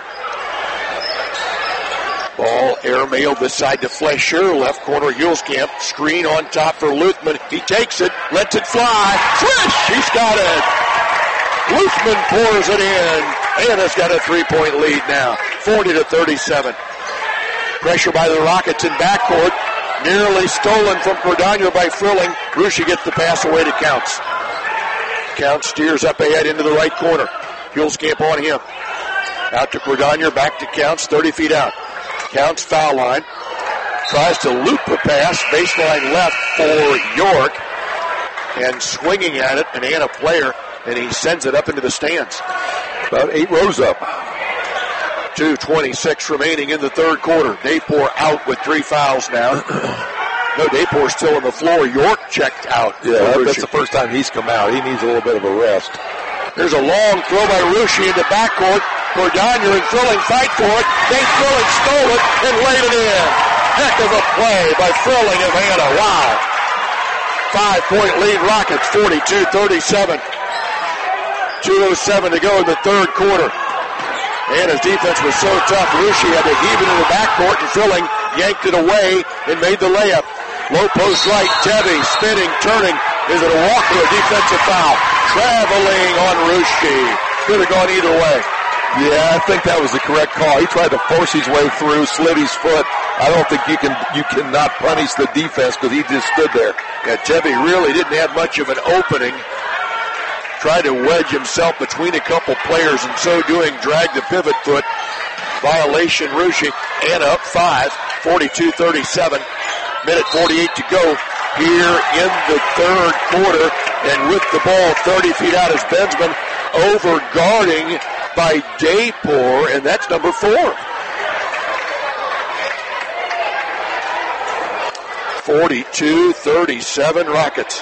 Ball airmailed this side to Flesher, left corner Hulskamp, screen on top for Luthman. He takes it, lets it fly, swish, he's got it. Luthman pours it in. Anna's got a three-point lead now, forty to thirty-seven. Pressure by the Rockets in backcourt. Nearly stolen from Cordonier by Frilling. Russia gets the pass away to Counts. Counts steers up ahead into the right corner. Hulskamp on him. Out to Cordonier, back to Counts, thirty feet out. Counts foul line. Tries to loop the pass, baseline left for York. And swinging at it, an Anna player, and he sends it up into the stands. About eight rows up. two twenty-six remaining in the third quarter. Daypor out with three fouls now. No, Daypor's still on the floor. York checked out. Yeah, that's the first time he's come out. He needs a little bit of a rest. There's a long throw by Russia into backcourt. Cordonier and Frilling fight for it. Dave Frilling stole it and laid it in. Heck of a play by Frilling of Anna. Wow. Five-point lead Rockets, forty-two thirty-seven. two oh seven to go in the third quarter. Anna's defense was so tough, Russia had to heave it in the backcourt, and Frilling yanked it away and made the layup. Low post right, Tevy spinning, turning. Is it a walk or a defensive foul? Traveling on Russia. Could have gone either way. Yeah, I think that was the correct call. He tried to force his way through, slid his foot. I don't think you can you cannot punish the defense because he just stood there. Yeah, Tevy really didn't have much of an opening. Tried to wedge himself between a couple players, and so doing dragged the pivot foot. Violation, Russia. Anna up five, forty-two thirty-seven. Minute forty-eight to go here in the third quarter. And with the ball thirty feet out is Bensman, over guarding by Daypor, and that's number four. forty-two thirty-seven Rockets.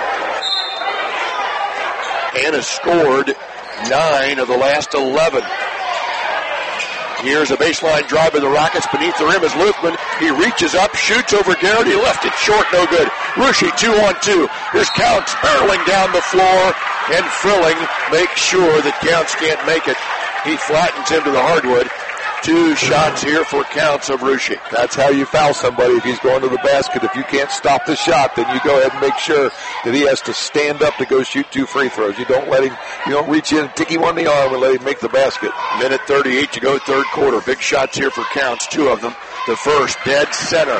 Anna scored nine of the last eleven. Here's a baseline drive by the Rockets. Beneath the rim is Luthman. He reaches up, shoots over Garrity, left it short, no good. Russia two on two. Here's Counts barreling down the floor, and Frilling makes sure that Counts can't make it. He flattens him to the hardwood. Two shots here for counts of Russia. That's how you foul somebody if he's going to the basket. If you can't stop the shot, then you go ahead and make sure that he has to stand up to go shoot two free throws. You don't let him, you don't reach in and tick him on the arm and let him make the basket. Minute thirty-eight to go, third quarter. Big shots here for counts, two of them. The first, dead center.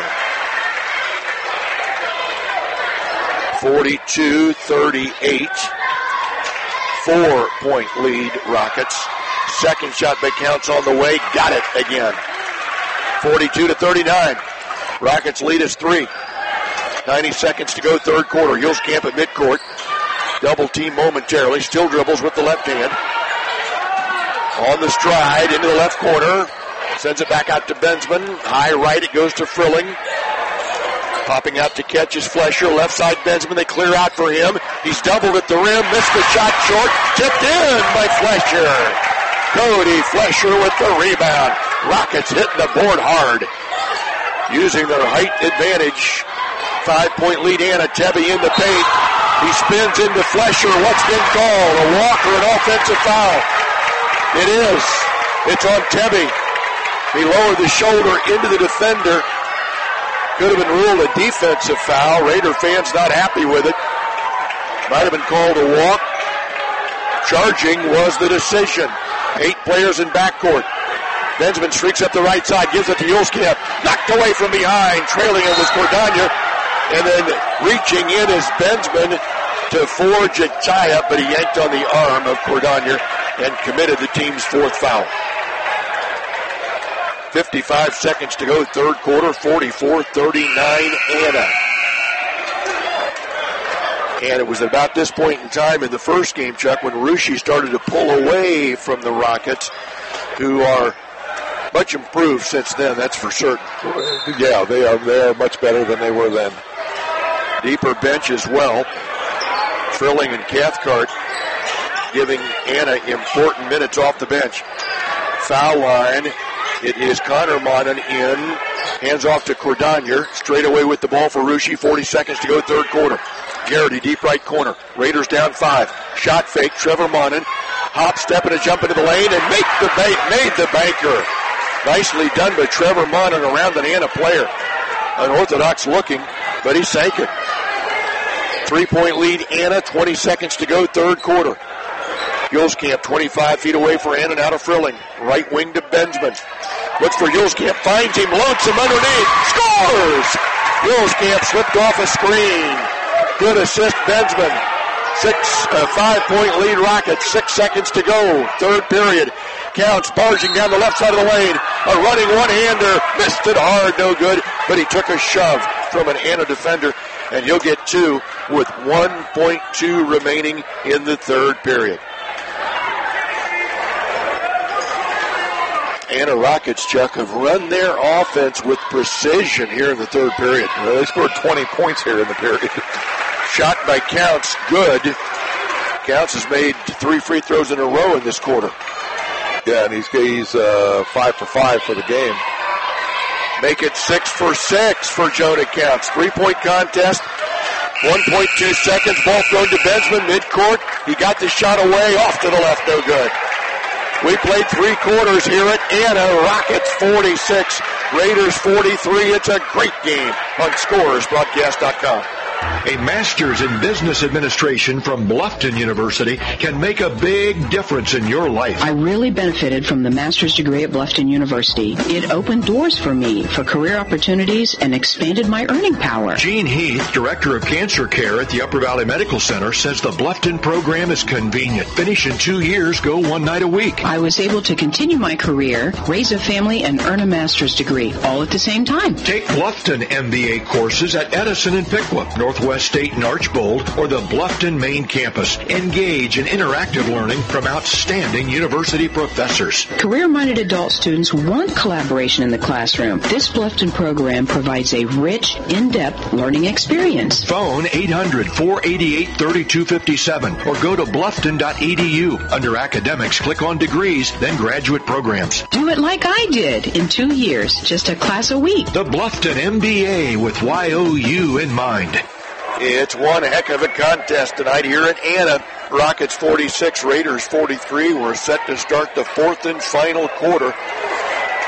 forty-two thirty-eight. Four-point lead, Rockets. Second shot by Counts on the way. Got it again. forty-two to thirty-nine. Rockets lead is three. ninety seconds to go, third quarter. Hulskamp at midcourt. Double team momentarily. Still dribbles with the left hand. On the stride, into the left corner. Sends it back out to Bensman. High right, it goes to Frilling. Popping out to catch is Flesher. Left side Bensman. They clear out for him. He's doubled at the rim. Missed the shot short. Tipped in by Flesher. Cody Flesher with the rebound. Rockets hitting the board hard. Using their height advantage. Five-point lead, Anna Tebby in the paint. He spins into Flesher. What's been called? A walk or an offensive foul? It is. It's on Tebby. He lowered the shoulder into the defender. Could have been ruled a defensive foul. Raider fans not happy with it. Might have been called a walk. Charging was the decision. Eight players in backcourt. Bensman streaks up the right side, gives it to Hulskamp. Knocked away from behind. Trailing it was Cordagna. And then reaching in is Bensman to forge a tie-up, but he yanked on the arm of Cordagna and committed the team's fourth foul. fifty-five seconds to go, third quarter, forty-four thirty-nine, Anna. And it was about this point in time in the first game, Chuck, when Russia started to pull away from the Rockets, who are much improved since then, that's for certain. Yeah, they are, they are much better than they were then. Deeper bench as well. Trilling and Cathcart giving Anna important minutes off the bench. Foul line. It is Connor Monin in. Hands off to Cordagna. Straight away with the ball for Russia. forty seconds to go, third quarter. Garrity, deep right corner. Raiders down five. Shot fake. Trevor Monin. Hop, step, and a jump into the lane and make the ba- made the banker. Nicely done by Trevor Monin around an Anna player. Unorthodox looking, but he sank it. Three-point lead, Anna. twenty seconds to go, third quarter. Hulskamp twenty-five feet away for Anna, now to Frilling. Right wing to Bensman. Looks for Hulskamp, finds him, lonesome underneath, scores! Hulskamp slipped off a screen. Good assist, Bensman. Six, uh, five-point lead Rockets, six seconds to go, third period. Counts barging down the left side of the lane. A running one-hander, missed it hard, no good, but he took a shove from an Anna defender, and he'll get two with one point two remaining in the third period. Anna Rockets, Chuck, have run their offense with precision here in the third period. Well, they scored twenty points here in the period. Shot by Counts, good. Counts has made three free throws in a row in this quarter. Yeah, and he's, he's uh, five for five for the game. Make it six for six for Jonah Counts. Three-point contest. one point two seconds. Ball thrown to Bensman, midcourt. He got the shot away, off to the left, no good. We played three quarters here at Anna. Rockets forty-six, Raiders forty-three. It's a great game on Scores Broadcast dot com. A master's in business administration from Bluffton University can make a big difference in your life. I really benefited from the master's degree at Bluffton University. It opened doors for me for career opportunities and expanded my earning power. Gene Heath, Director of Cancer Care at the Upper Valley Medical Center, says the Bluffton program is convenient. Finish in two years, go one night a week. I was able to continue my career, raise a family, and earn a master's degree, all at the same time. Take Bluffton M B A courses at Edison and Piqua, Northwest State and Archbold, or the Bluffton main campus. Engage in interactive learning from outstanding university professors. Career-minded adult students want collaboration in the classroom. This Bluffton program provides a rich, in-depth learning experience. Phone eight hundred, four eight eight, three two five seven or go to bluffton dot e d u. Under academics, click on degrees, then graduate programs. Do it like I did in two years, just a class a week. The Bluffton M B A with Y O U in mind. It's one heck of a contest tonight here at Anna. Rockets forty-six, Raiders forty-three. We're set to start the fourth and final quarter.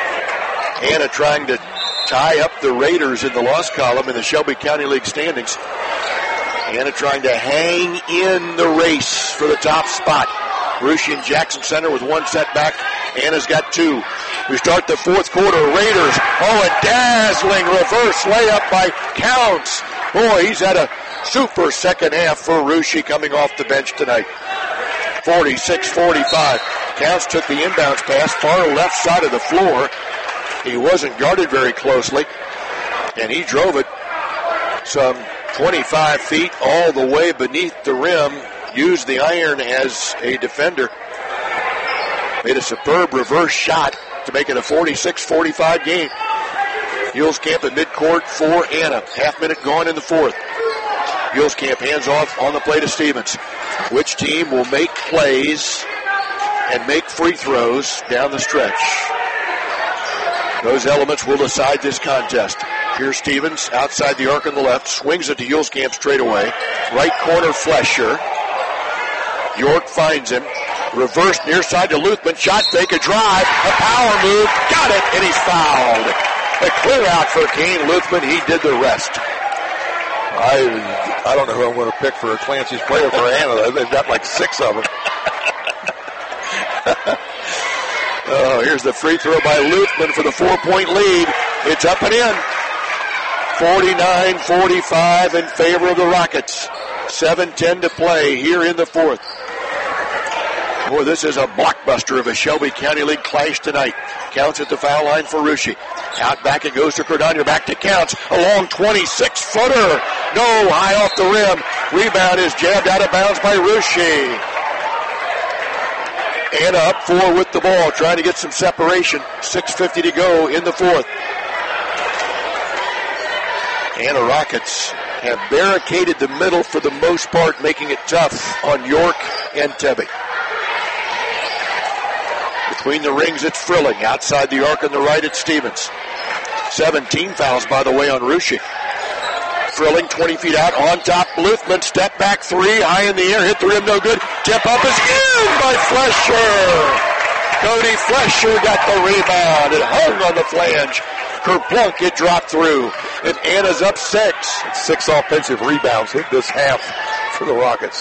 Anna trying to tie up the Raiders in the loss column in the Shelby County League standings. Anna trying to hang in the race for the top spot. Russia and Jackson Center with one setback. Anna's got two. We start the fourth quarter. Raiders. Oh, a dazzling reverse layup by Counts. Boy, he's had a super second half for Russia coming off the bench tonight. forty-six forty-five. Counts took the inbounds pass far left side of the floor. He wasn't guarded very closely, and he drove it some twenty-five feet all the way beneath the rim. Used the iron as a defender. Made a superb reverse shot to make it a forty-six forty-five game. Hulskamp at midcourt for Anna. Half minute gone in the fourth. Hulskamp hands off on the play to Stevens. Which team will make plays and make free throws down the stretch? Those elements will decide this contest. Here's Stevens outside the arc on the left. Swings it to Hulskamp straight away. Right corner Flesher. York finds him. Reverse near side to Luthman. Shot fake, a drive, a power move. Got it, and he's fouled. A clear out for Kane Luthman. He did the rest. I I don't know who I'm going to pick for Clancy's player for Anna. They've got like six of them. Oh, here's the free throw by Luthman for the four-point lead. It's up and in. forty-nine forty-five in favor of the Rockets. seven ten to play here in the fourth. Boy, this is a blockbuster of a Shelby County League clash tonight. Counts at the foul line for Russia. Out back it goes to Cordania. Back to Counts. A long twenty-six footer. No, high off the rim. Rebound is jabbed out of bounds by Russia. Anna up four with the ball, trying to get some separation. six fifty to go in the fourth. Anna Rockets have barricaded the middle for the most part, making it tough on York and Tebby. Between the rings, it's Frilling. Outside the arc on the right, it's Stevens. seventeen fouls, by the way, on Russia. Frilling, twenty feet out, on top, Luthman, step back three, high in the air, hit the rim, no good. Tip up is in by Flesher. Cody Flesher got the rebound. It hung on the flange. Kerplunk, it dropped through. And Anna's up six. Six offensive rebounds hit this half for the Rockets.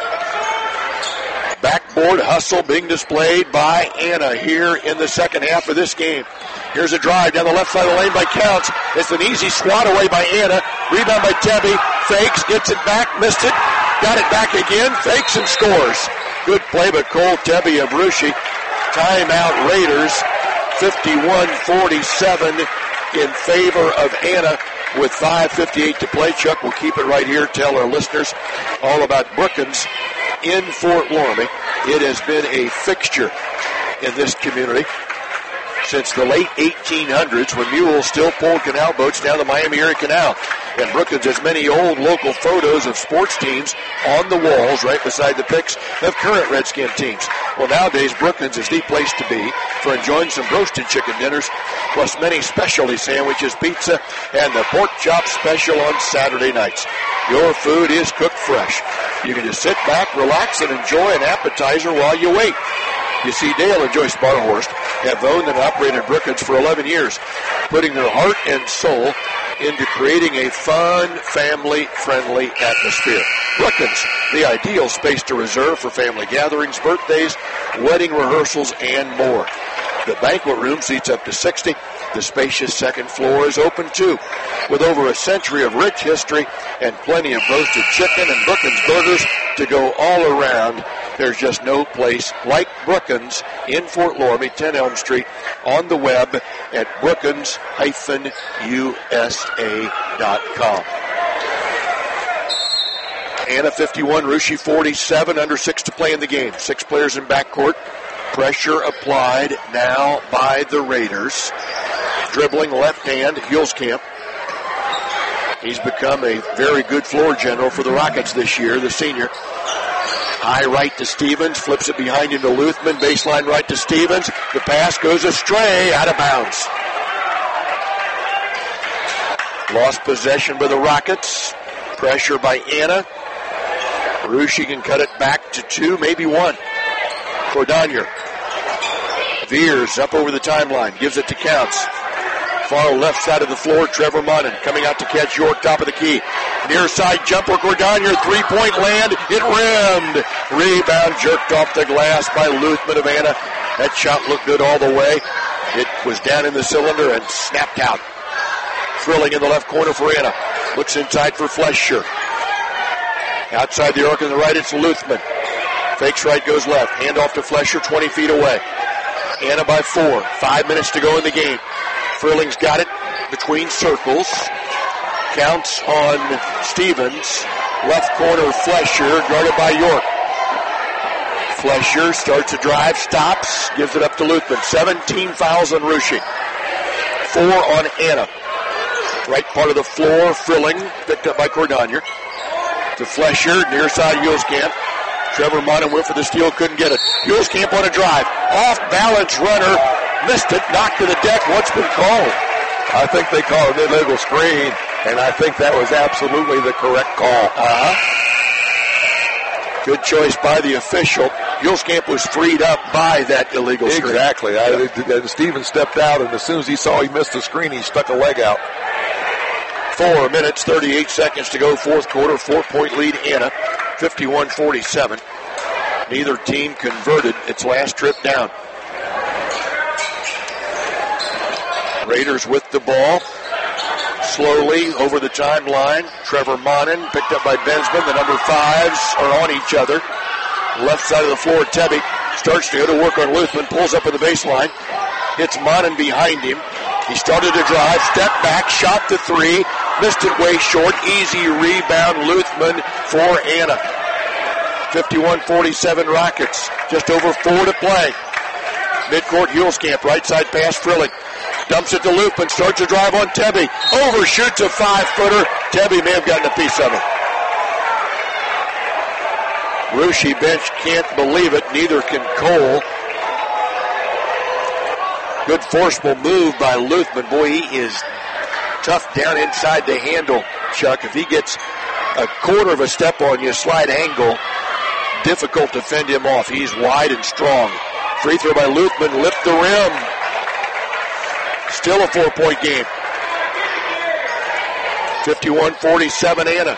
Backboard hustle being displayed by Anna here in the second half of this game. Here's a drive down the left side of the lane by Counts. It's an easy swat away by Anna. Rebound by Tebby. Fakes, gets it back, missed it. Got it back again, fakes and scores. Good play by Cole Tebby of Russia. Timeout Raiders, fifty-one forty-seven in favor of Anna with five fifty-eight to play. Chuck will keep it right here. Tell our listeners all about Brookins in Fort Loramie. It has been a fixture in this community since the late eighteen hundreds when mules still pulled canal boats down the Miami Erie Canal. And Brookins has many old local photos of sports teams on the walls right beside the pics of current Redskin teams. Well, nowadays, Brookins is the place to be for enjoying some roasted chicken dinners, plus many specialty sandwiches, pizza, and the pork chop special on Saturday nights. Your food is cooked fresh. You can just sit back, relax, and enjoy an appetizer while you wait. You see, Dale and Joyce Barhorst have owned and operated Brookins for eleven years, putting their heart and soul into creating a fun, family-friendly atmosphere. Brookins, the ideal space to reserve for family gatherings, birthdays, wedding rehearsals, and more. The banquet room seats up to sixty. The spacious second floor is open too. With over a century of rich history and plenty of roasted chicken and Brookins burgers to go all around, there's just no place like Brookins in Fort Loramie, ten Elm Street, on the web at brookins dash U S A dot com. Anna fifty-one, Russia forty-seven, under six to play in the game. Six players in backcourt. Pressure applied now by the Raiders. Dribbling left hand, Hulskamp. He's become a very good floor general for the Rockets this year, the senior. High right to Stevens, flips it behind him to Luthman, baseline right to Stevens. The pass goes astray, out of bounds. Lost possession by the Rockets. Pressure by Anna. Russia can cut it back to two, maybe one. Cordania veers up over the timeline, gives it to Counts. Far left side of the floor, Trevor Monin coming out to catch York, top of the key. Near side jumper, Cordonier, three-point land. It rimmed. Rebound jerked off the glass by Luthman of Anna. That shot looked good all the way. It was down in the cylinder and snapped out. Frilling in the left corner for Anna. Looks inside for Flesher. Outside the arc on the right, it's Luthman. Fakes right, goes left. Hand off to Flesher, twenty feet away. Anna by four. Five minutes to go in the game. Frilling's got it between circles. Counts on Stevens. Left corner, Flesher, guarded by York. Flesher starts a drive, stops, gives it up to Luthman. seventeen fouls on Russia. Four on Anna. Right part of the floor, Frilling, picked up by Cordonier. To Flesher, near side Hulskamp. Trevor Monin went for the steal, couldn't get it. Hulskamp on a drive. Off balance runner, missed it, knocked to the deck. What's been called? I think they called an illegal screen, and I think that was absolutely the correct call. Uh-huh. Good choice by the official. Hulskamp was freed up by that illegal screen. Exactly. I, and Stevens stepped out, and as soon as he saw he missed the screen, he stuck a leg out. Four minutes, thirty-eight seconds to go, fourth quarter, four-point lead, Anna, fifty-one forty-seven. Neither team converted its last trip down. Raiders with the ball. Slowly over the timeline. Trevor Monin picked up by Bensman. The number fives are on each other. Left side of the floor, Tebby starts to go to work on Luthman. Pulls up in the baseline. Hits Monin behind him. He started to drive. Step back. Shot to three. Missed it way short. Easy rebound. Luthman for Anna. fifty-one forty-seven Rockets. Just over four to play. Midcourt Hulskamp. Right side pass Frilling. Dumps it to Luthman. Starts a drive on Tebby. Overshoots a five-footer. Tebby may have gotten a piece of it. Russia bench can't believe it. Neither can Cole. Good forceful move by Luthman. Boy, he is tough down inside the handle, Chuck. If he gets a quarter of a step on you, slide angle, difficult to fend him off. He's wide and strong. Free throw by Luthman. Lift the rim. Still a four-point game. fifty-one forty-seven Anna.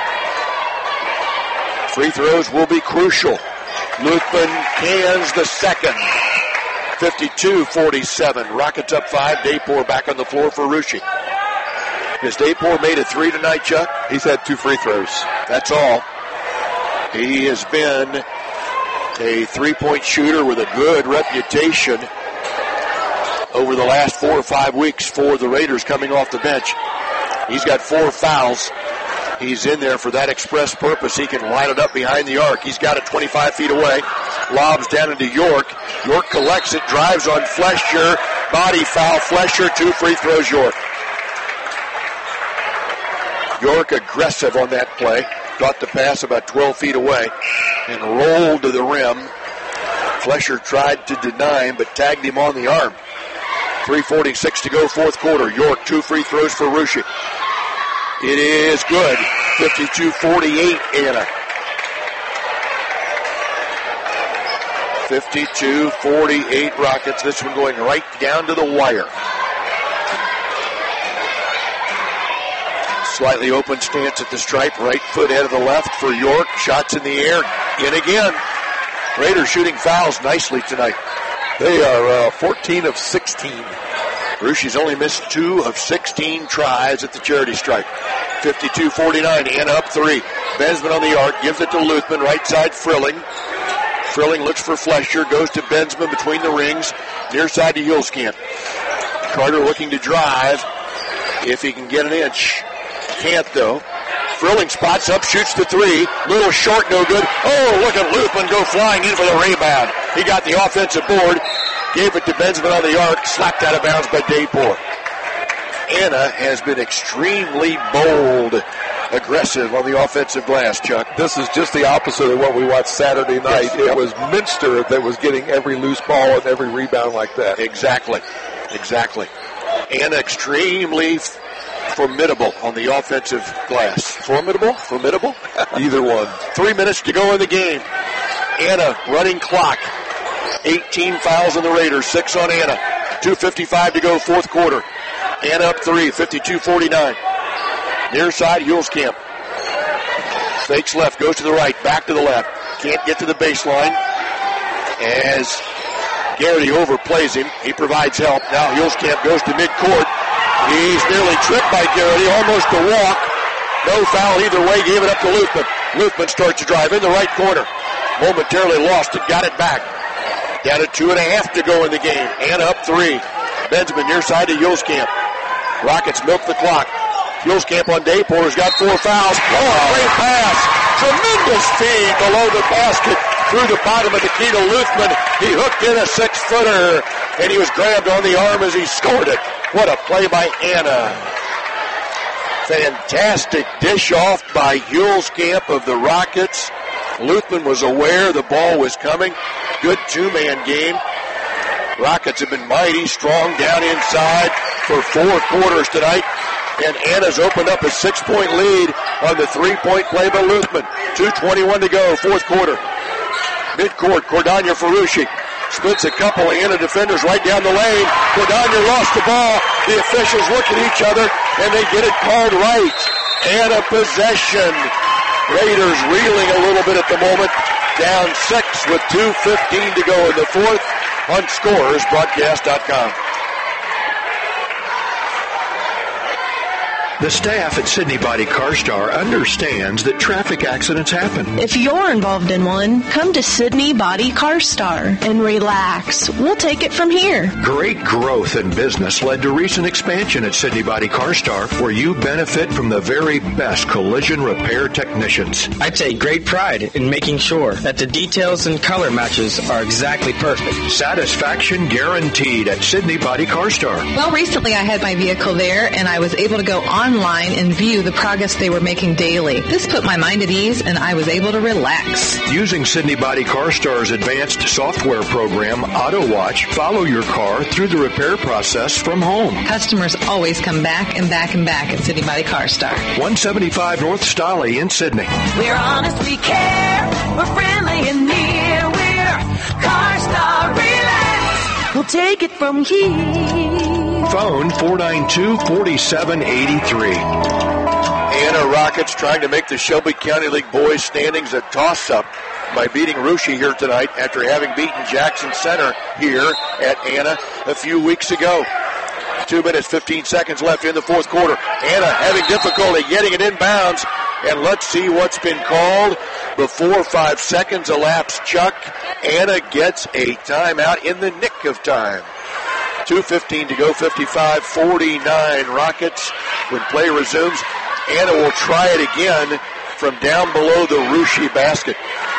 Free throws will be crucial. Luthman cans the second. fifty-two forty-seven. Rockets up five. Daypor back on the floor for Russia. Has Daypor made a three tonight, Chuck? He's had two free throws. That's all. He has been a three-point shooter with a good reputation over the last four or five weeks for the Raiders coming off the bench. He's got four fouls. He's in there for that express purpose. He can line it up behind the arc. He's got it twenty-five feet away. Lobs down into York. York collects it, drives on Flesher. Body foul, Flesher, two free throws, York. York aggressive on that play. Got the pass about twelve feet away and rolled to the rim. Flesher tried to deny him, but tagged him on the arm. three forty-six to go, fourth quarter. York, two free throws for Russia. It is good. fifty-two forty-eight, Anna. fifty-two forty-eight Rockets. This one going right down to the wire. Slightly open stance at the stripe. Right foot head of the left for York. Shots in the air. In again. Raiders shooting fouls nicely tonight. They are uh, fourteen of sixteen. Russia's only missed two of sixteen tries at the charity stripe. fifty-two forty-nine, Anna up three. Bensman on the arc, gives it to Luthman, right side Frilling. Frilling looks for Flesher, goes to Bensman between the rings, near side to Hulskamp. Carter looking to drive, if he can get an inch. Can't though. Frilling spots up, shoots the three. Little short, no good. Oh, look at Luthman go flying in for the rebound. He got the offensive board. Gave it to Bensman on the arc, slapped out of bounds by Daypor. Anna has been extremely bold, aggressive on the offensive glass, Chuck. This is just the opposite of what we watched Saturday night. Yes, it yep. was Minster that was getting every loose ball and every rebound like that. Exactly, exactly. Anna extremely f- formidable on the offensive glass. Formidable? Formidable? Either one. Three minutes to go in the game. Anna running clock. eighteen fouls on the Raiders, six on Anna. two fifty-five to go, fourth quarter. Anna up three, fifty-two forty-nine. Near side, Hulskamp. Fakes left, goes to the right, back to the left. Can't get to the baseline as Garrity overplays him. He provides help. Now Hulskamp goes to midcourt. He's nearly tripped by Garrity, almost a walk. No foul either way, gave it up to Luthman. Luthman starts to drive in the right corner. Momentarily lost it, got it back. Down to two and a half to go in the game. Anna up three. Benjamin near side to Hulskamp. Rockets milk the clock. Hulskamp on Dayporter's got four fouls. Oh, great pass. Tremendous feed below the basket through the bottom of the key to Luthman. He hooked in a six-footer, and he was grabbed on the arm as he scored it. What a play by Anna. Fantastic dish off by Hulskamp of the Rockets. Luthman was aware the ball was coming. Good two-man game. Rockets have been mighty strong down inside for four quarters tonight. And Anna's opened up a six-point lead on the three-point play by Luthman. two twenty-one to go, fourth quarter. Midcourt, Cordania Ferrucci splits a couple of Anna defenders right down the lane. Cordania lost the ball. The officials look at each other, and they get it called right. Anna possession. Raiders reeling a little bit at the moment. Down six with two fifteen to go in the fourth on Scores Broadcast dot com. The staff at Sydney Body Car Star understands that traffic accidents happen. If you're involved in one, come to Sydney Body Car Star and relax. We'll take it from here. Great growth in business led to recent expansion at Sydney Body Car Star, where you benefit from the very best collision repair technicians. I take great pride in making sure that the details and color matches are exactly perfect. Satisfaction guaranteed at Sydney Body Car Star. Well, recently I had my vehicle there, and I was able to go online and view the progress they were making daily. This put my mind at ease, and I was able to relax. Using Sydney Body Car Star's advanced software program, Auto Watch, follow your car through the repair process from home. Customers always come back and back and back at Sydney Body Car Star. one seventy-five North Stolly in Sydney. We're honest, we care. We're friendly and near. We're Car Star. Relax. We'll take it from here. Phone four nine two, four seven eight three. Anna Rockets trying to make the Shelby County League boys standings a toss-up by beating Russia here tonight after having beaten Jackson Center here at Anna a few weeks ago. Two minutes, fifteen seconds left in the fourth quarter. Anna having difficulty getting it inbounds. And let's see what's been called before five seconds elapse. Chuck, Anna gets a timeout in the nick of time. two fifteen to go, fifty-five forty-nine Rockets. When play resumes, Anna will try it again from down below the Russia basket.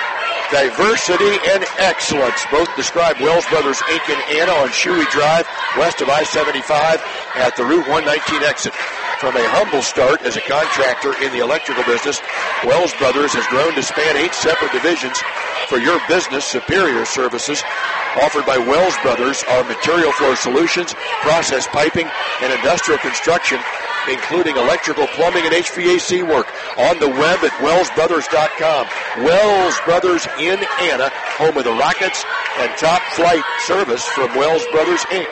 Diversity and excellence both describe Wells Brothers Incorporated and Anna on Shuey Drive, west of I seventy-five at the Route one nineteen exit. From a humble start as a contractor in the electrical business, Wells Brothers has grown to span eight separate divisions. For your business, superior services offered by Wells Brothers are material flow solutions, process piping, and industrial construction, including electrical, plumbing, and H V A C work. On the web at wells brothers dot com. Wells Brothers in Anna, home of the Rockets, and top flight service from Wells Brothers, Incorporated.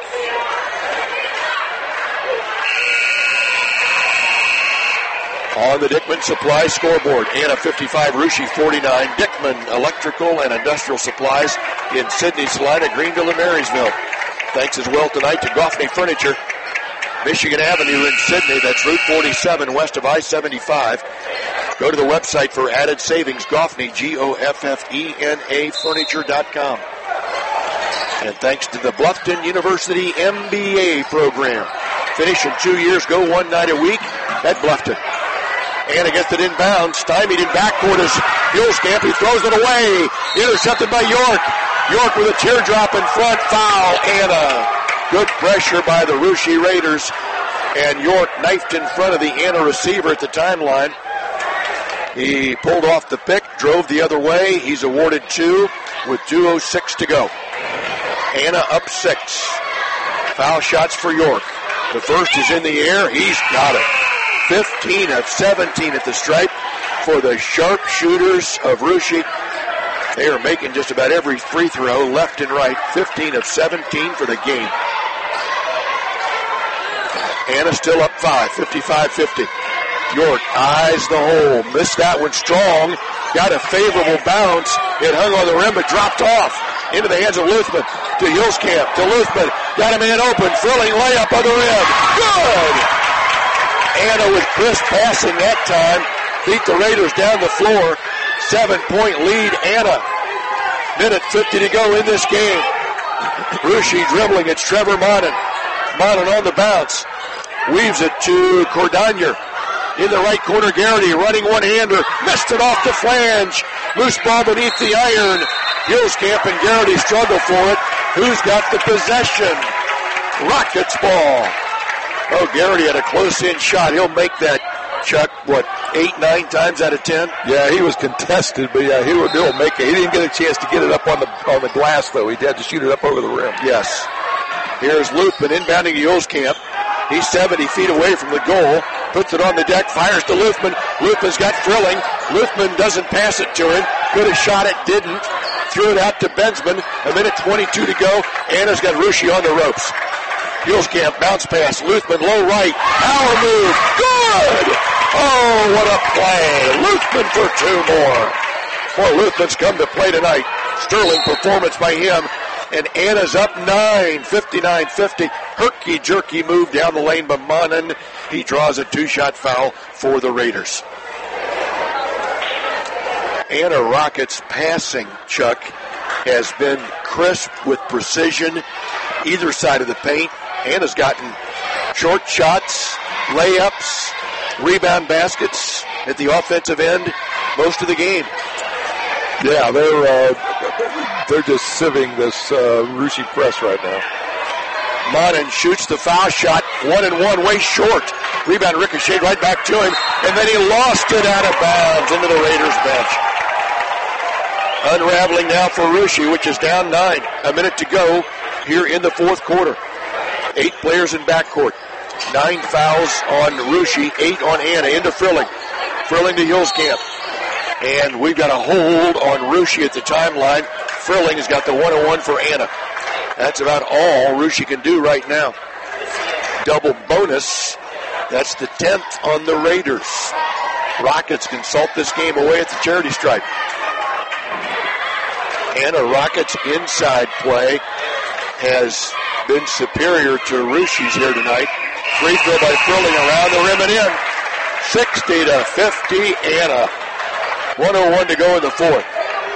On the Dickman Supply scoreboard, Anna fifty-five, Russia forty-nine. Dickman Electrical and Industrial Supplies in Sydney, Salina, Greenville, and Marysville. Thanks as well tonight to Goffney Furniture, Michigan Avenue in Sydney. That's Route forty-seven west of I seventy-five. Go to the website for added savings, Goffney, G O F F E N A, furniture dot com. And thanks to the Bluffton University M B A program. Finish in two years, go one night a week at Bluffton. Anna gets it inbound, stymied in backcourt is Hulskamp. He throws it away. Intercepted by York. York with a teardrop in front. Foul, Anna. Good pressure by the Russia Raiders. And York knifed in front of the Anna receiver at the timeline. He pulled off the pick, drove the other way. He's awarded two with two oh six to go. Anna up six. Foul shots for York. The first is in the air. He's got it. fifteen of seventeen at the stripe for the sharpshooters of Russia. They are making just about every free throw left and right. fifteen of seventeen for the game. Anna still up five, fifty-five fifty. York eyes the hole. Missed that one strong. Got a favorable bounce. It hung on the rim but dropped off. Into the hands of Luthman. To Hillscamp. To Luthman. Got a man open. Frilling layup on the rim. Good! Anna with crisp passing that time. Beat the Raiders down the floor. Seven-point lead, Anna. Minute fifty to go in this game. Russia dribbling. It's Trevor Monin. Monin on the bounce. Weaves it to Cordonier. In the right corner, Garrity running one-hander. Missed it off the flange. Loose ball beneath the iron. Hillscamp and Garrity struggle for it. Who's got the possession? Rockets ball. Oh, Garrity had a close-in shot. He'll make that, Chuck, what, eight, nine times out of ten? Yeah, he was contested, but yeah, he would he'll make it. He didn't get a chance to get it up on the on the glass, though. He had to shoot it up over the rim. Yes. Here's Lupin inbounding Hillscamp. He's seventy feet away from the goal. Puts it on the deck, fires to Luthman. Luthman's got Frilling. Luthman doesn't pass it to him. Could have shot it, didn't. Threw it out to Bensman. A minute twenty-two to go. Anna's got Russia on the ropes. Hillscamp bounce pass. Luthman low right. Power move. Good! Oh, what a play. Luthman for two more. Boy, Luthman's come to play tonight. Sterling performance by him. And Anna's up nine, fifty-nine fifty. Herky-jerky move down the lane by Monin. He draws a two-shot foul for the Raiders. Anna Rockets passing, Chuck, has been crisp with precision either side of the paint. Anna's gotten short shots, layups, rebound baskets at the offensive end most of the game. Yeah, they're uh, they're just sieving this uh, Russia press right now. Monin shoots the foul shot, one and one, way short. Rebound ricocheted right back to him, and then he lost it out of bounds into the Raiders bench. Unraveling now for Russia, which is down nine. A minute to go here in the fourth quarter. Eight players in backcourt. Nine fouls on Russia, eight on Anna. Into Frilling. Frilling to Hillscamp. And we've got a hold on Russia at the timeline. Frilling has got the one oh one for Anna. That's about all Russia can do right now. Double bonus. That's the tenth on the Raiders. Rockets can salt this game away at the charity stripe. Anna Rockets inside play has been superior to Russia's here tonight. Free throw by Frilling around the rim and in. sixty to fifty, Anna. one oh one to go in the fourth.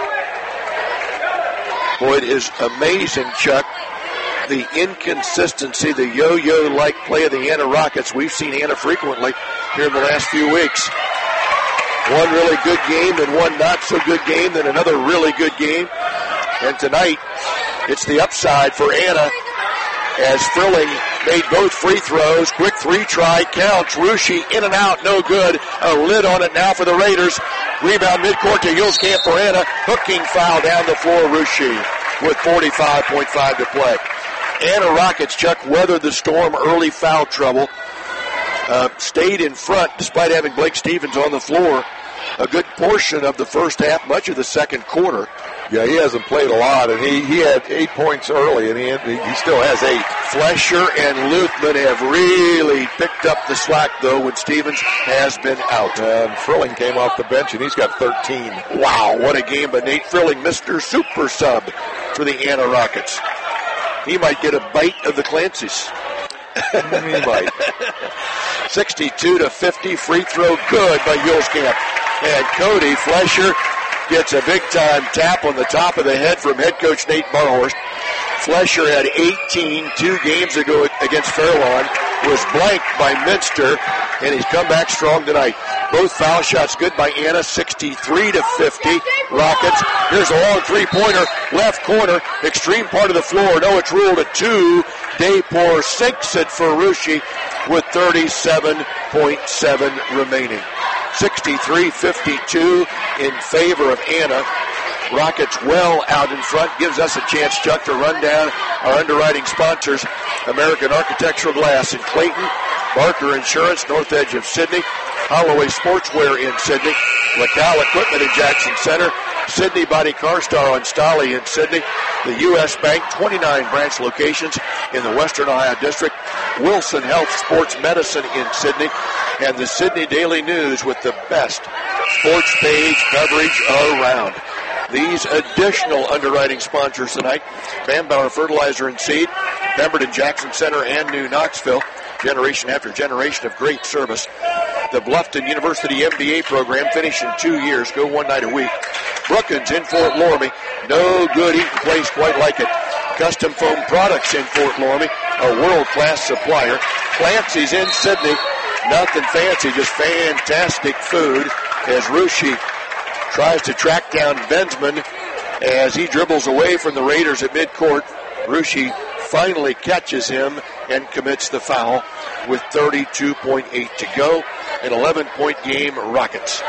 Boy, it is amazing, Chuck, the inconsistency, the yo-yo-like play of the Anna Rockets. We've seen Anna frequently here in the last few weeks. One really good game, then one not so good game, then another really good game. And tonight, it's the upside for Anna as Frilling made both free throws. Quick three try counts. Russia in and out, no good. A lid on it now for the Raiders. Rebound midcourt to Hillscamp for Anna. Hooking foul down the floor, Russia with forty-five point five to play. Anna Rockets, Chuck, weathered the storm, early foul trouble. Uh, stayed in front despite having Blake Stevens on the floor a good portion of the first half, much of the second quarter. Yeah, he hasn't played a lot, and he, he had eight points early, and he, he still has eight. Flesher and Luthman have really picked up the slack, though, when Stevens has been out. And Frilling came off the bench, and he's got thirteen. Wow, what a game by Nate Frilling, Mister Super Sub for the Anna Rockets. He might get a bite of the Clancy's. He might. sixty-two to fifty, free throw good by Hillscamp. And Cody Flesher gets a big-time tap on the top of the head from head coach Nate Barhorst. Flesher had eighteen two games ago against Fairlawn, was blanked by Minster, and he's come back strong tonight. Both foul shots good by Anna, sixty-three to fifty. Rockets. Here's a long three-pointer, left corner, extreme part of the floor. No, it's ruled a two. Daypor sinks it for Russia with thirty-seven point seven remaining. sixty-three fifty-two in favor of Anna. Rockets well out in front. Gives us a chance, Chuck, to run down our underwriting sponsors. American Architectural Glass in Clayton, Barker Insurance, north edge of Sydney, Holloway Sportswear in Sydney, LaCal Equipment in Jackson Center, Sidney Body Car Star on Stolly in Sidney. The U S Bank, twenty-nine branch locations in the Western Ohio District. Wilson Health Sports Medicine in Sidney. And the Sidney Daily News with the best sports page coverage around. These additional underwriting sponsors tonight: Van Bauer Fertilizer and Seed, Pemberton Jackson Center, and New Knoxville. Generation after generation of great service. The Bluffton University M B A program, finish in two years, go one night a week. Brookins in Fort Loramie, no good eating place quite like it. Custom Foam Products in Fort Loramie, a world-class supplier. Clancy's in Sidney, nothing fancy, just fantastic food as Russia tries to track down Bensman as he dribbles away from the Raiders at midcourt. Russia finally catches him and commits the foul with thirty-two point eight to go. An eleven-point game, Rockets.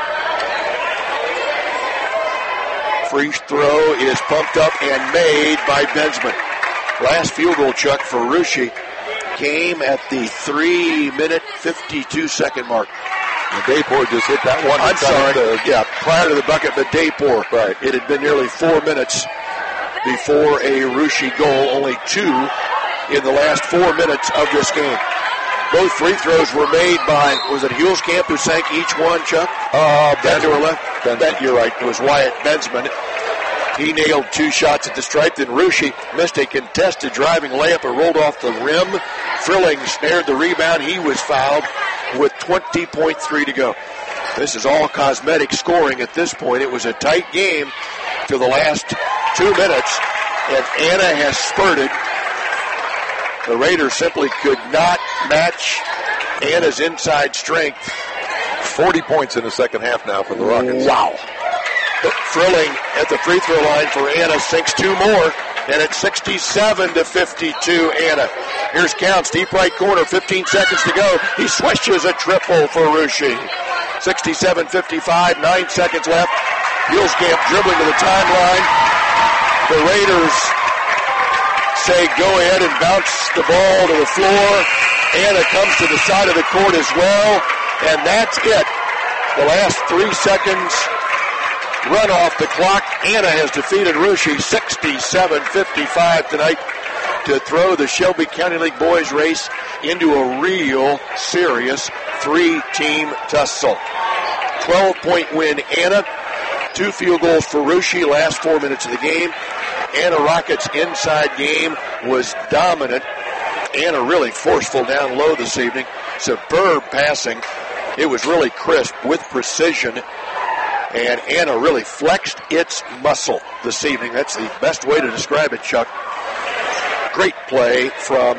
Free throw is pumped up and made by Bensman. Last field goal, Chuck, for Russia came at the three-minute, fifty-two-second mark. And Dayport just hit that one. I'm sorry. The, yeah, prior to the bucket, but Dayport. Right. It had been nearly four minutes before a Russia goal, only two in the last four minutes of this game. Both free throws were made by, was it Hulskamp who sank each one, Chuck? Uh, Down to her left? Ben, you're right. It was Wyatt Bensman. He nailed two shots at the stripe. Then Russia missed a contested driving layup and rolled off the rim. Frilling snared the rebound. He was fouled with twenty point three to go. This is all cosmetic scoring at this point. It was a tight game to the last two minutes, and Anna has spurted. The Raiders simply could not match Anna's inside strength. forty points in the second half now for the Rockets. Wow. But Frilling at the free throw line for Anna sinks two more, and it's sixty-seven to fifty-two, Anna. Here's Counts, deep right corner, fifteen seconds to go. He swishes a triple for Russia. sixty-seven fifty-five, nine seconds left. Hulskamp dribbling to the timeline. The Raiders say go ahead and bounce the ball to the floor. Anna comes to the side of the court as well, and that's it. The last three seconds run off the clock. Anna has defeated Russia sixty-seven fifty-five tonight to throw the Shelby County League boys race into a real serious three-team tussle. twelve-point win, Anna. Two field goals for Russia last four minutes of the game. Anna Rockets' inside game was dominant. Anna really forceful down low this evening. Superb passing. It was really crisp with precision. And Anna really flexed its muscle this evening. That's the best way to describe it, Chuck. Great play from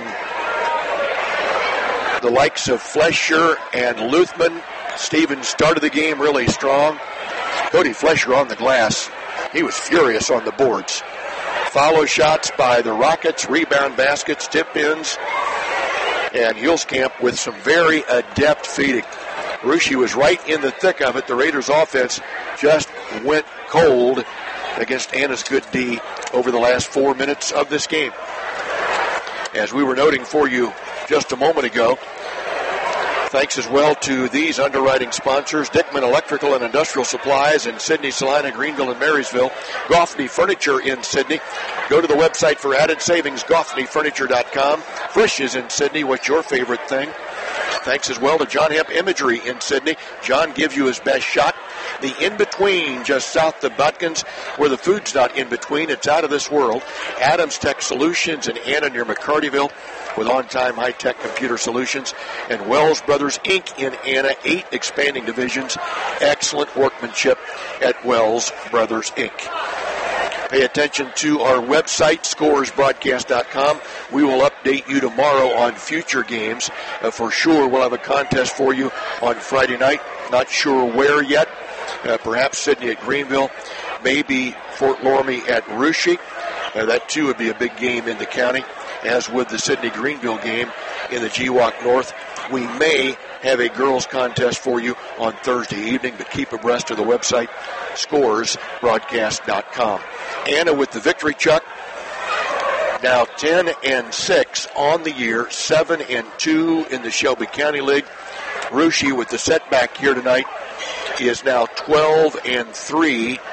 the likes of Flesher and Luthman. Stevens started the game really strong. Cody Flesher on the glass. He was furious on the boards. Follow shots by the Rockets, rebound baskets, tip-ins, and Hulskamp with some very adept feeding. Russia was right in the thick of it. The Raiders' offense just went cold against Anna's good D over the last four minutes of this game. As we were noting for you just a moment ago, thanks as well to these underwriting sponsors: Dickman Electrical and Industrial Supplies in Sidney, Salina, Greenville, and Marysville. Goffney Furniture in Sidney. Go to the website for added savings, goffney furniture dot com. Frisch is in Sidney. What's your favorite thing? Thanks as well to John Hemp Imagery in Sidney. John gives you his best shot. The in-between just south of Butkins, where the food's not in-between. It's out of this world. Adams Tech Solutions in Anna near McCartyville with on-time high-tech computer solutions. And Wells Brothers Incorporated in Anna, eight expanding divisions. Excellent workmanship at Wells Brothers Incorporated. Pay attention to our website, scores broadcast dot com. We will update you tomorrow on future games. Uh, for sure, we'll have a contest for you on Friday night. Not sure where yet. Uh, perhaps Sidney at Greenville. Maybe Fort Loramie at Russia. Uh, that, too, would be a big game in the county, as would the Sidney-Greenville game in the G WAC North. We may have a girls contest for you on Thursday evening, but keep abreast of the website, scores broadcast dot com. Anna with the victory, Chuck. Now ten and six on the year, seven and two in the Shelby County League. Russia with the setback here tonight is now twelve and three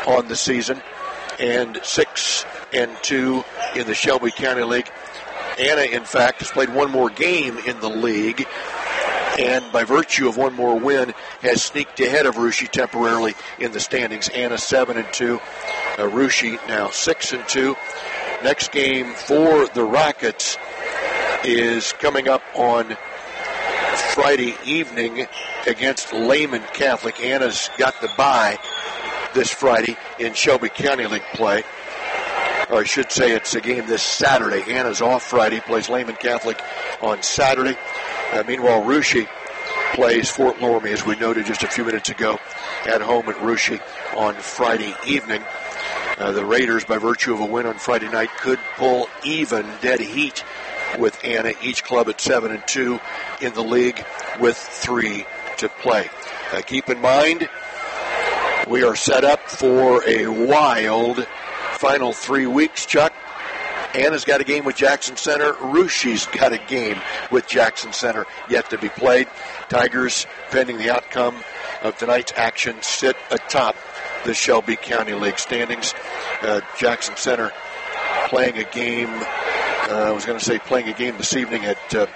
on the season, and six and two in the Shelby County League. Anna, in fact, has played one more game in the league, and by virtue of one more win, has sneaked ahead of Russia temporarily in the standings. Anna seven and two, uh, Russia now six and two. Next game for the Rockets is coming up on Friday evening against Lehman Catholic. Anna's got the bye this Friday in Shelby County League play. Or I should say it's a game this Saturday. Anna's off Friday, plays Lehman Catholic on Saturday. Uh, meanwhile, Russia plays Fort Loramie, as we noted just a few minutes ago, at home at Russia on Friday evening. Uh, the Raiders, by virtue of a win on Friday night, could pull even dead heat with Anna, each club at seven and two in the league with three to play. Uh, keep in mind, we are set up for a wild final three weeks, Chuck. Anna's got a game with Jackson Center. Russia's got a game with Jackson Center yet to be played. Tigers, pending the outcome of tonight's action, sit atop the Shelby County League standings. Uh, Jackson Center playing a game, uh, I was going to say playing a game this evening at uh,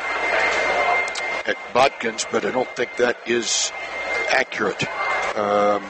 at Bodkins, but I don't think that is accurate. Um,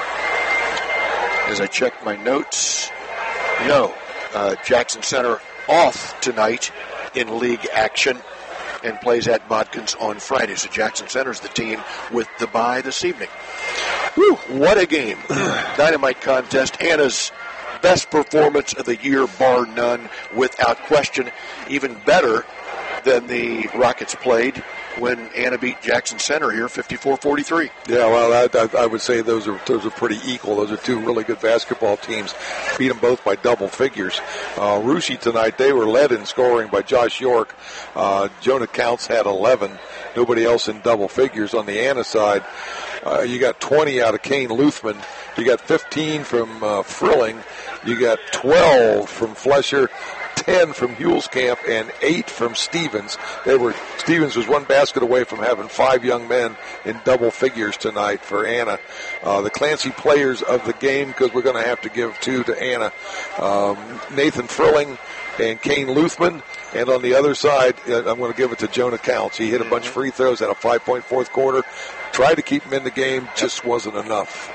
as I check my notes, no, uh, Jackson Center off tonight in league action and plays at Bodkins on Friday. So Jackson Center's the team with the bye this evening. Whew, what a game. Dynamite contest. Anna's best performance of the year, bar none, without question. Even better than the Rockets played when Anna beat Jackson Center here, fifty-four forty-three. Yeah, well, I, I, I would say those are those are pretty equal. Those are two really good basketball teams. Beat them both by double figures. Uh, Russia tonight, they were led in scoring by Josh York. Uh, Jonah Counts had eleven. Nobody else in double figures. On the Anna side, uh, you got twenty out of Kane Luthman. You got fifteen from uh, Frilling. You got twelve from Flesher. ten from Hulskamp and eight from Stevens. They were Stevens was one basket away from having five young men in double figures tonight for Anna. Uh, the Clancy players of the game, because we're going to have to give two to Anna. Um, Nathan Frilling and Kane Luthman. And on the other side, I'm going to give it to Jonah Counts. He hit a bunch of free throws, had a five-point fourth quarter. Tried to keep him in the game, just wasn't enough.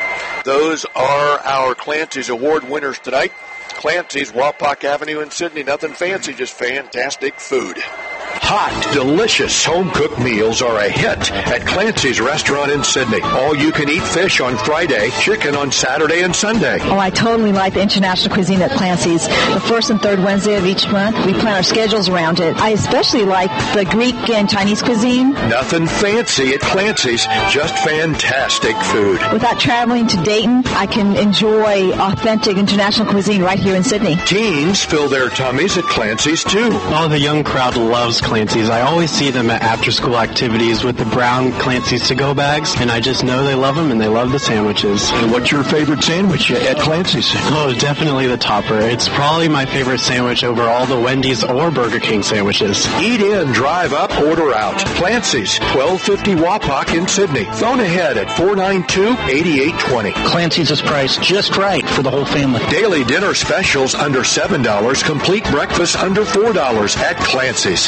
Those are our Clancy's Award winners tonight. Clancy's, Wapak Avenue in Sydney. Nothing fancy, just fantastic food. Hot, delicious home-cooked meals are a hit at Clancy's Restaurant in Sydney. All-you-can-eat fish on Friday, chicken on Saturday and Sunday. Oh, I totally like the international cuisine at Clancy's. The first and third Wednesday of each month, we plan our schedules around it. I especially like the Greek and Chinese cuisine. Nothing fancy at Clancy's, just fantastic food. Without traveling to Dayton, I can enjoy authentic international cuisine right here in Sydney. Teens fill their tummies at Clancy's, too. Oh, the young crowd loves Clancy's. I always see them at after-school activities with the brown Clancy's to-go bags, and I just know they love them and they love the sandwiches. And what's your favorite sandwich at Clancy's? Oh, definitely the topper. It's probably my favorite sandwich over all the Wendy's or Burger King sandwiches. Eat in, drive up, order out. Clancy's, twelve fifty Wapak in Sydney. Phone ahead at four nine two, eight eight two zero. Clancy's is priced just right for the whole family. Daily dinner specials under seven dollars. Complete breakfast under four dollars at Clancy's.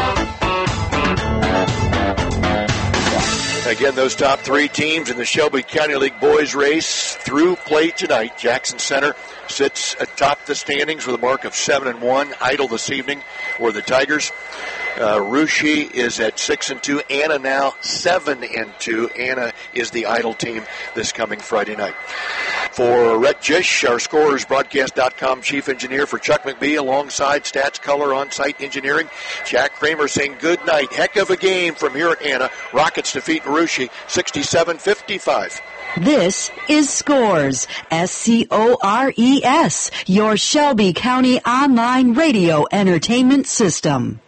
Again, those top three teams in the Shelby County League boys race through play tonight. Jackson Center sits atop the standings with a mark of seven and one. Idle this evening were the Tigers. Uh, Russia is at six and two. Anna now seven and two. Anna is the Idle team this coming Friday night. For Rhett Jish, our Scorers Broadcast dot com chief engineer, for Chuck McBee alongside Stats Color on-site engineering, Jack Kramer saying good night. Heck of a game from here at Anna. Rockets defeat Russia sixty-seven fifty-five. This is Scores, S C O R E S, your Shelby County online radio entertainment system.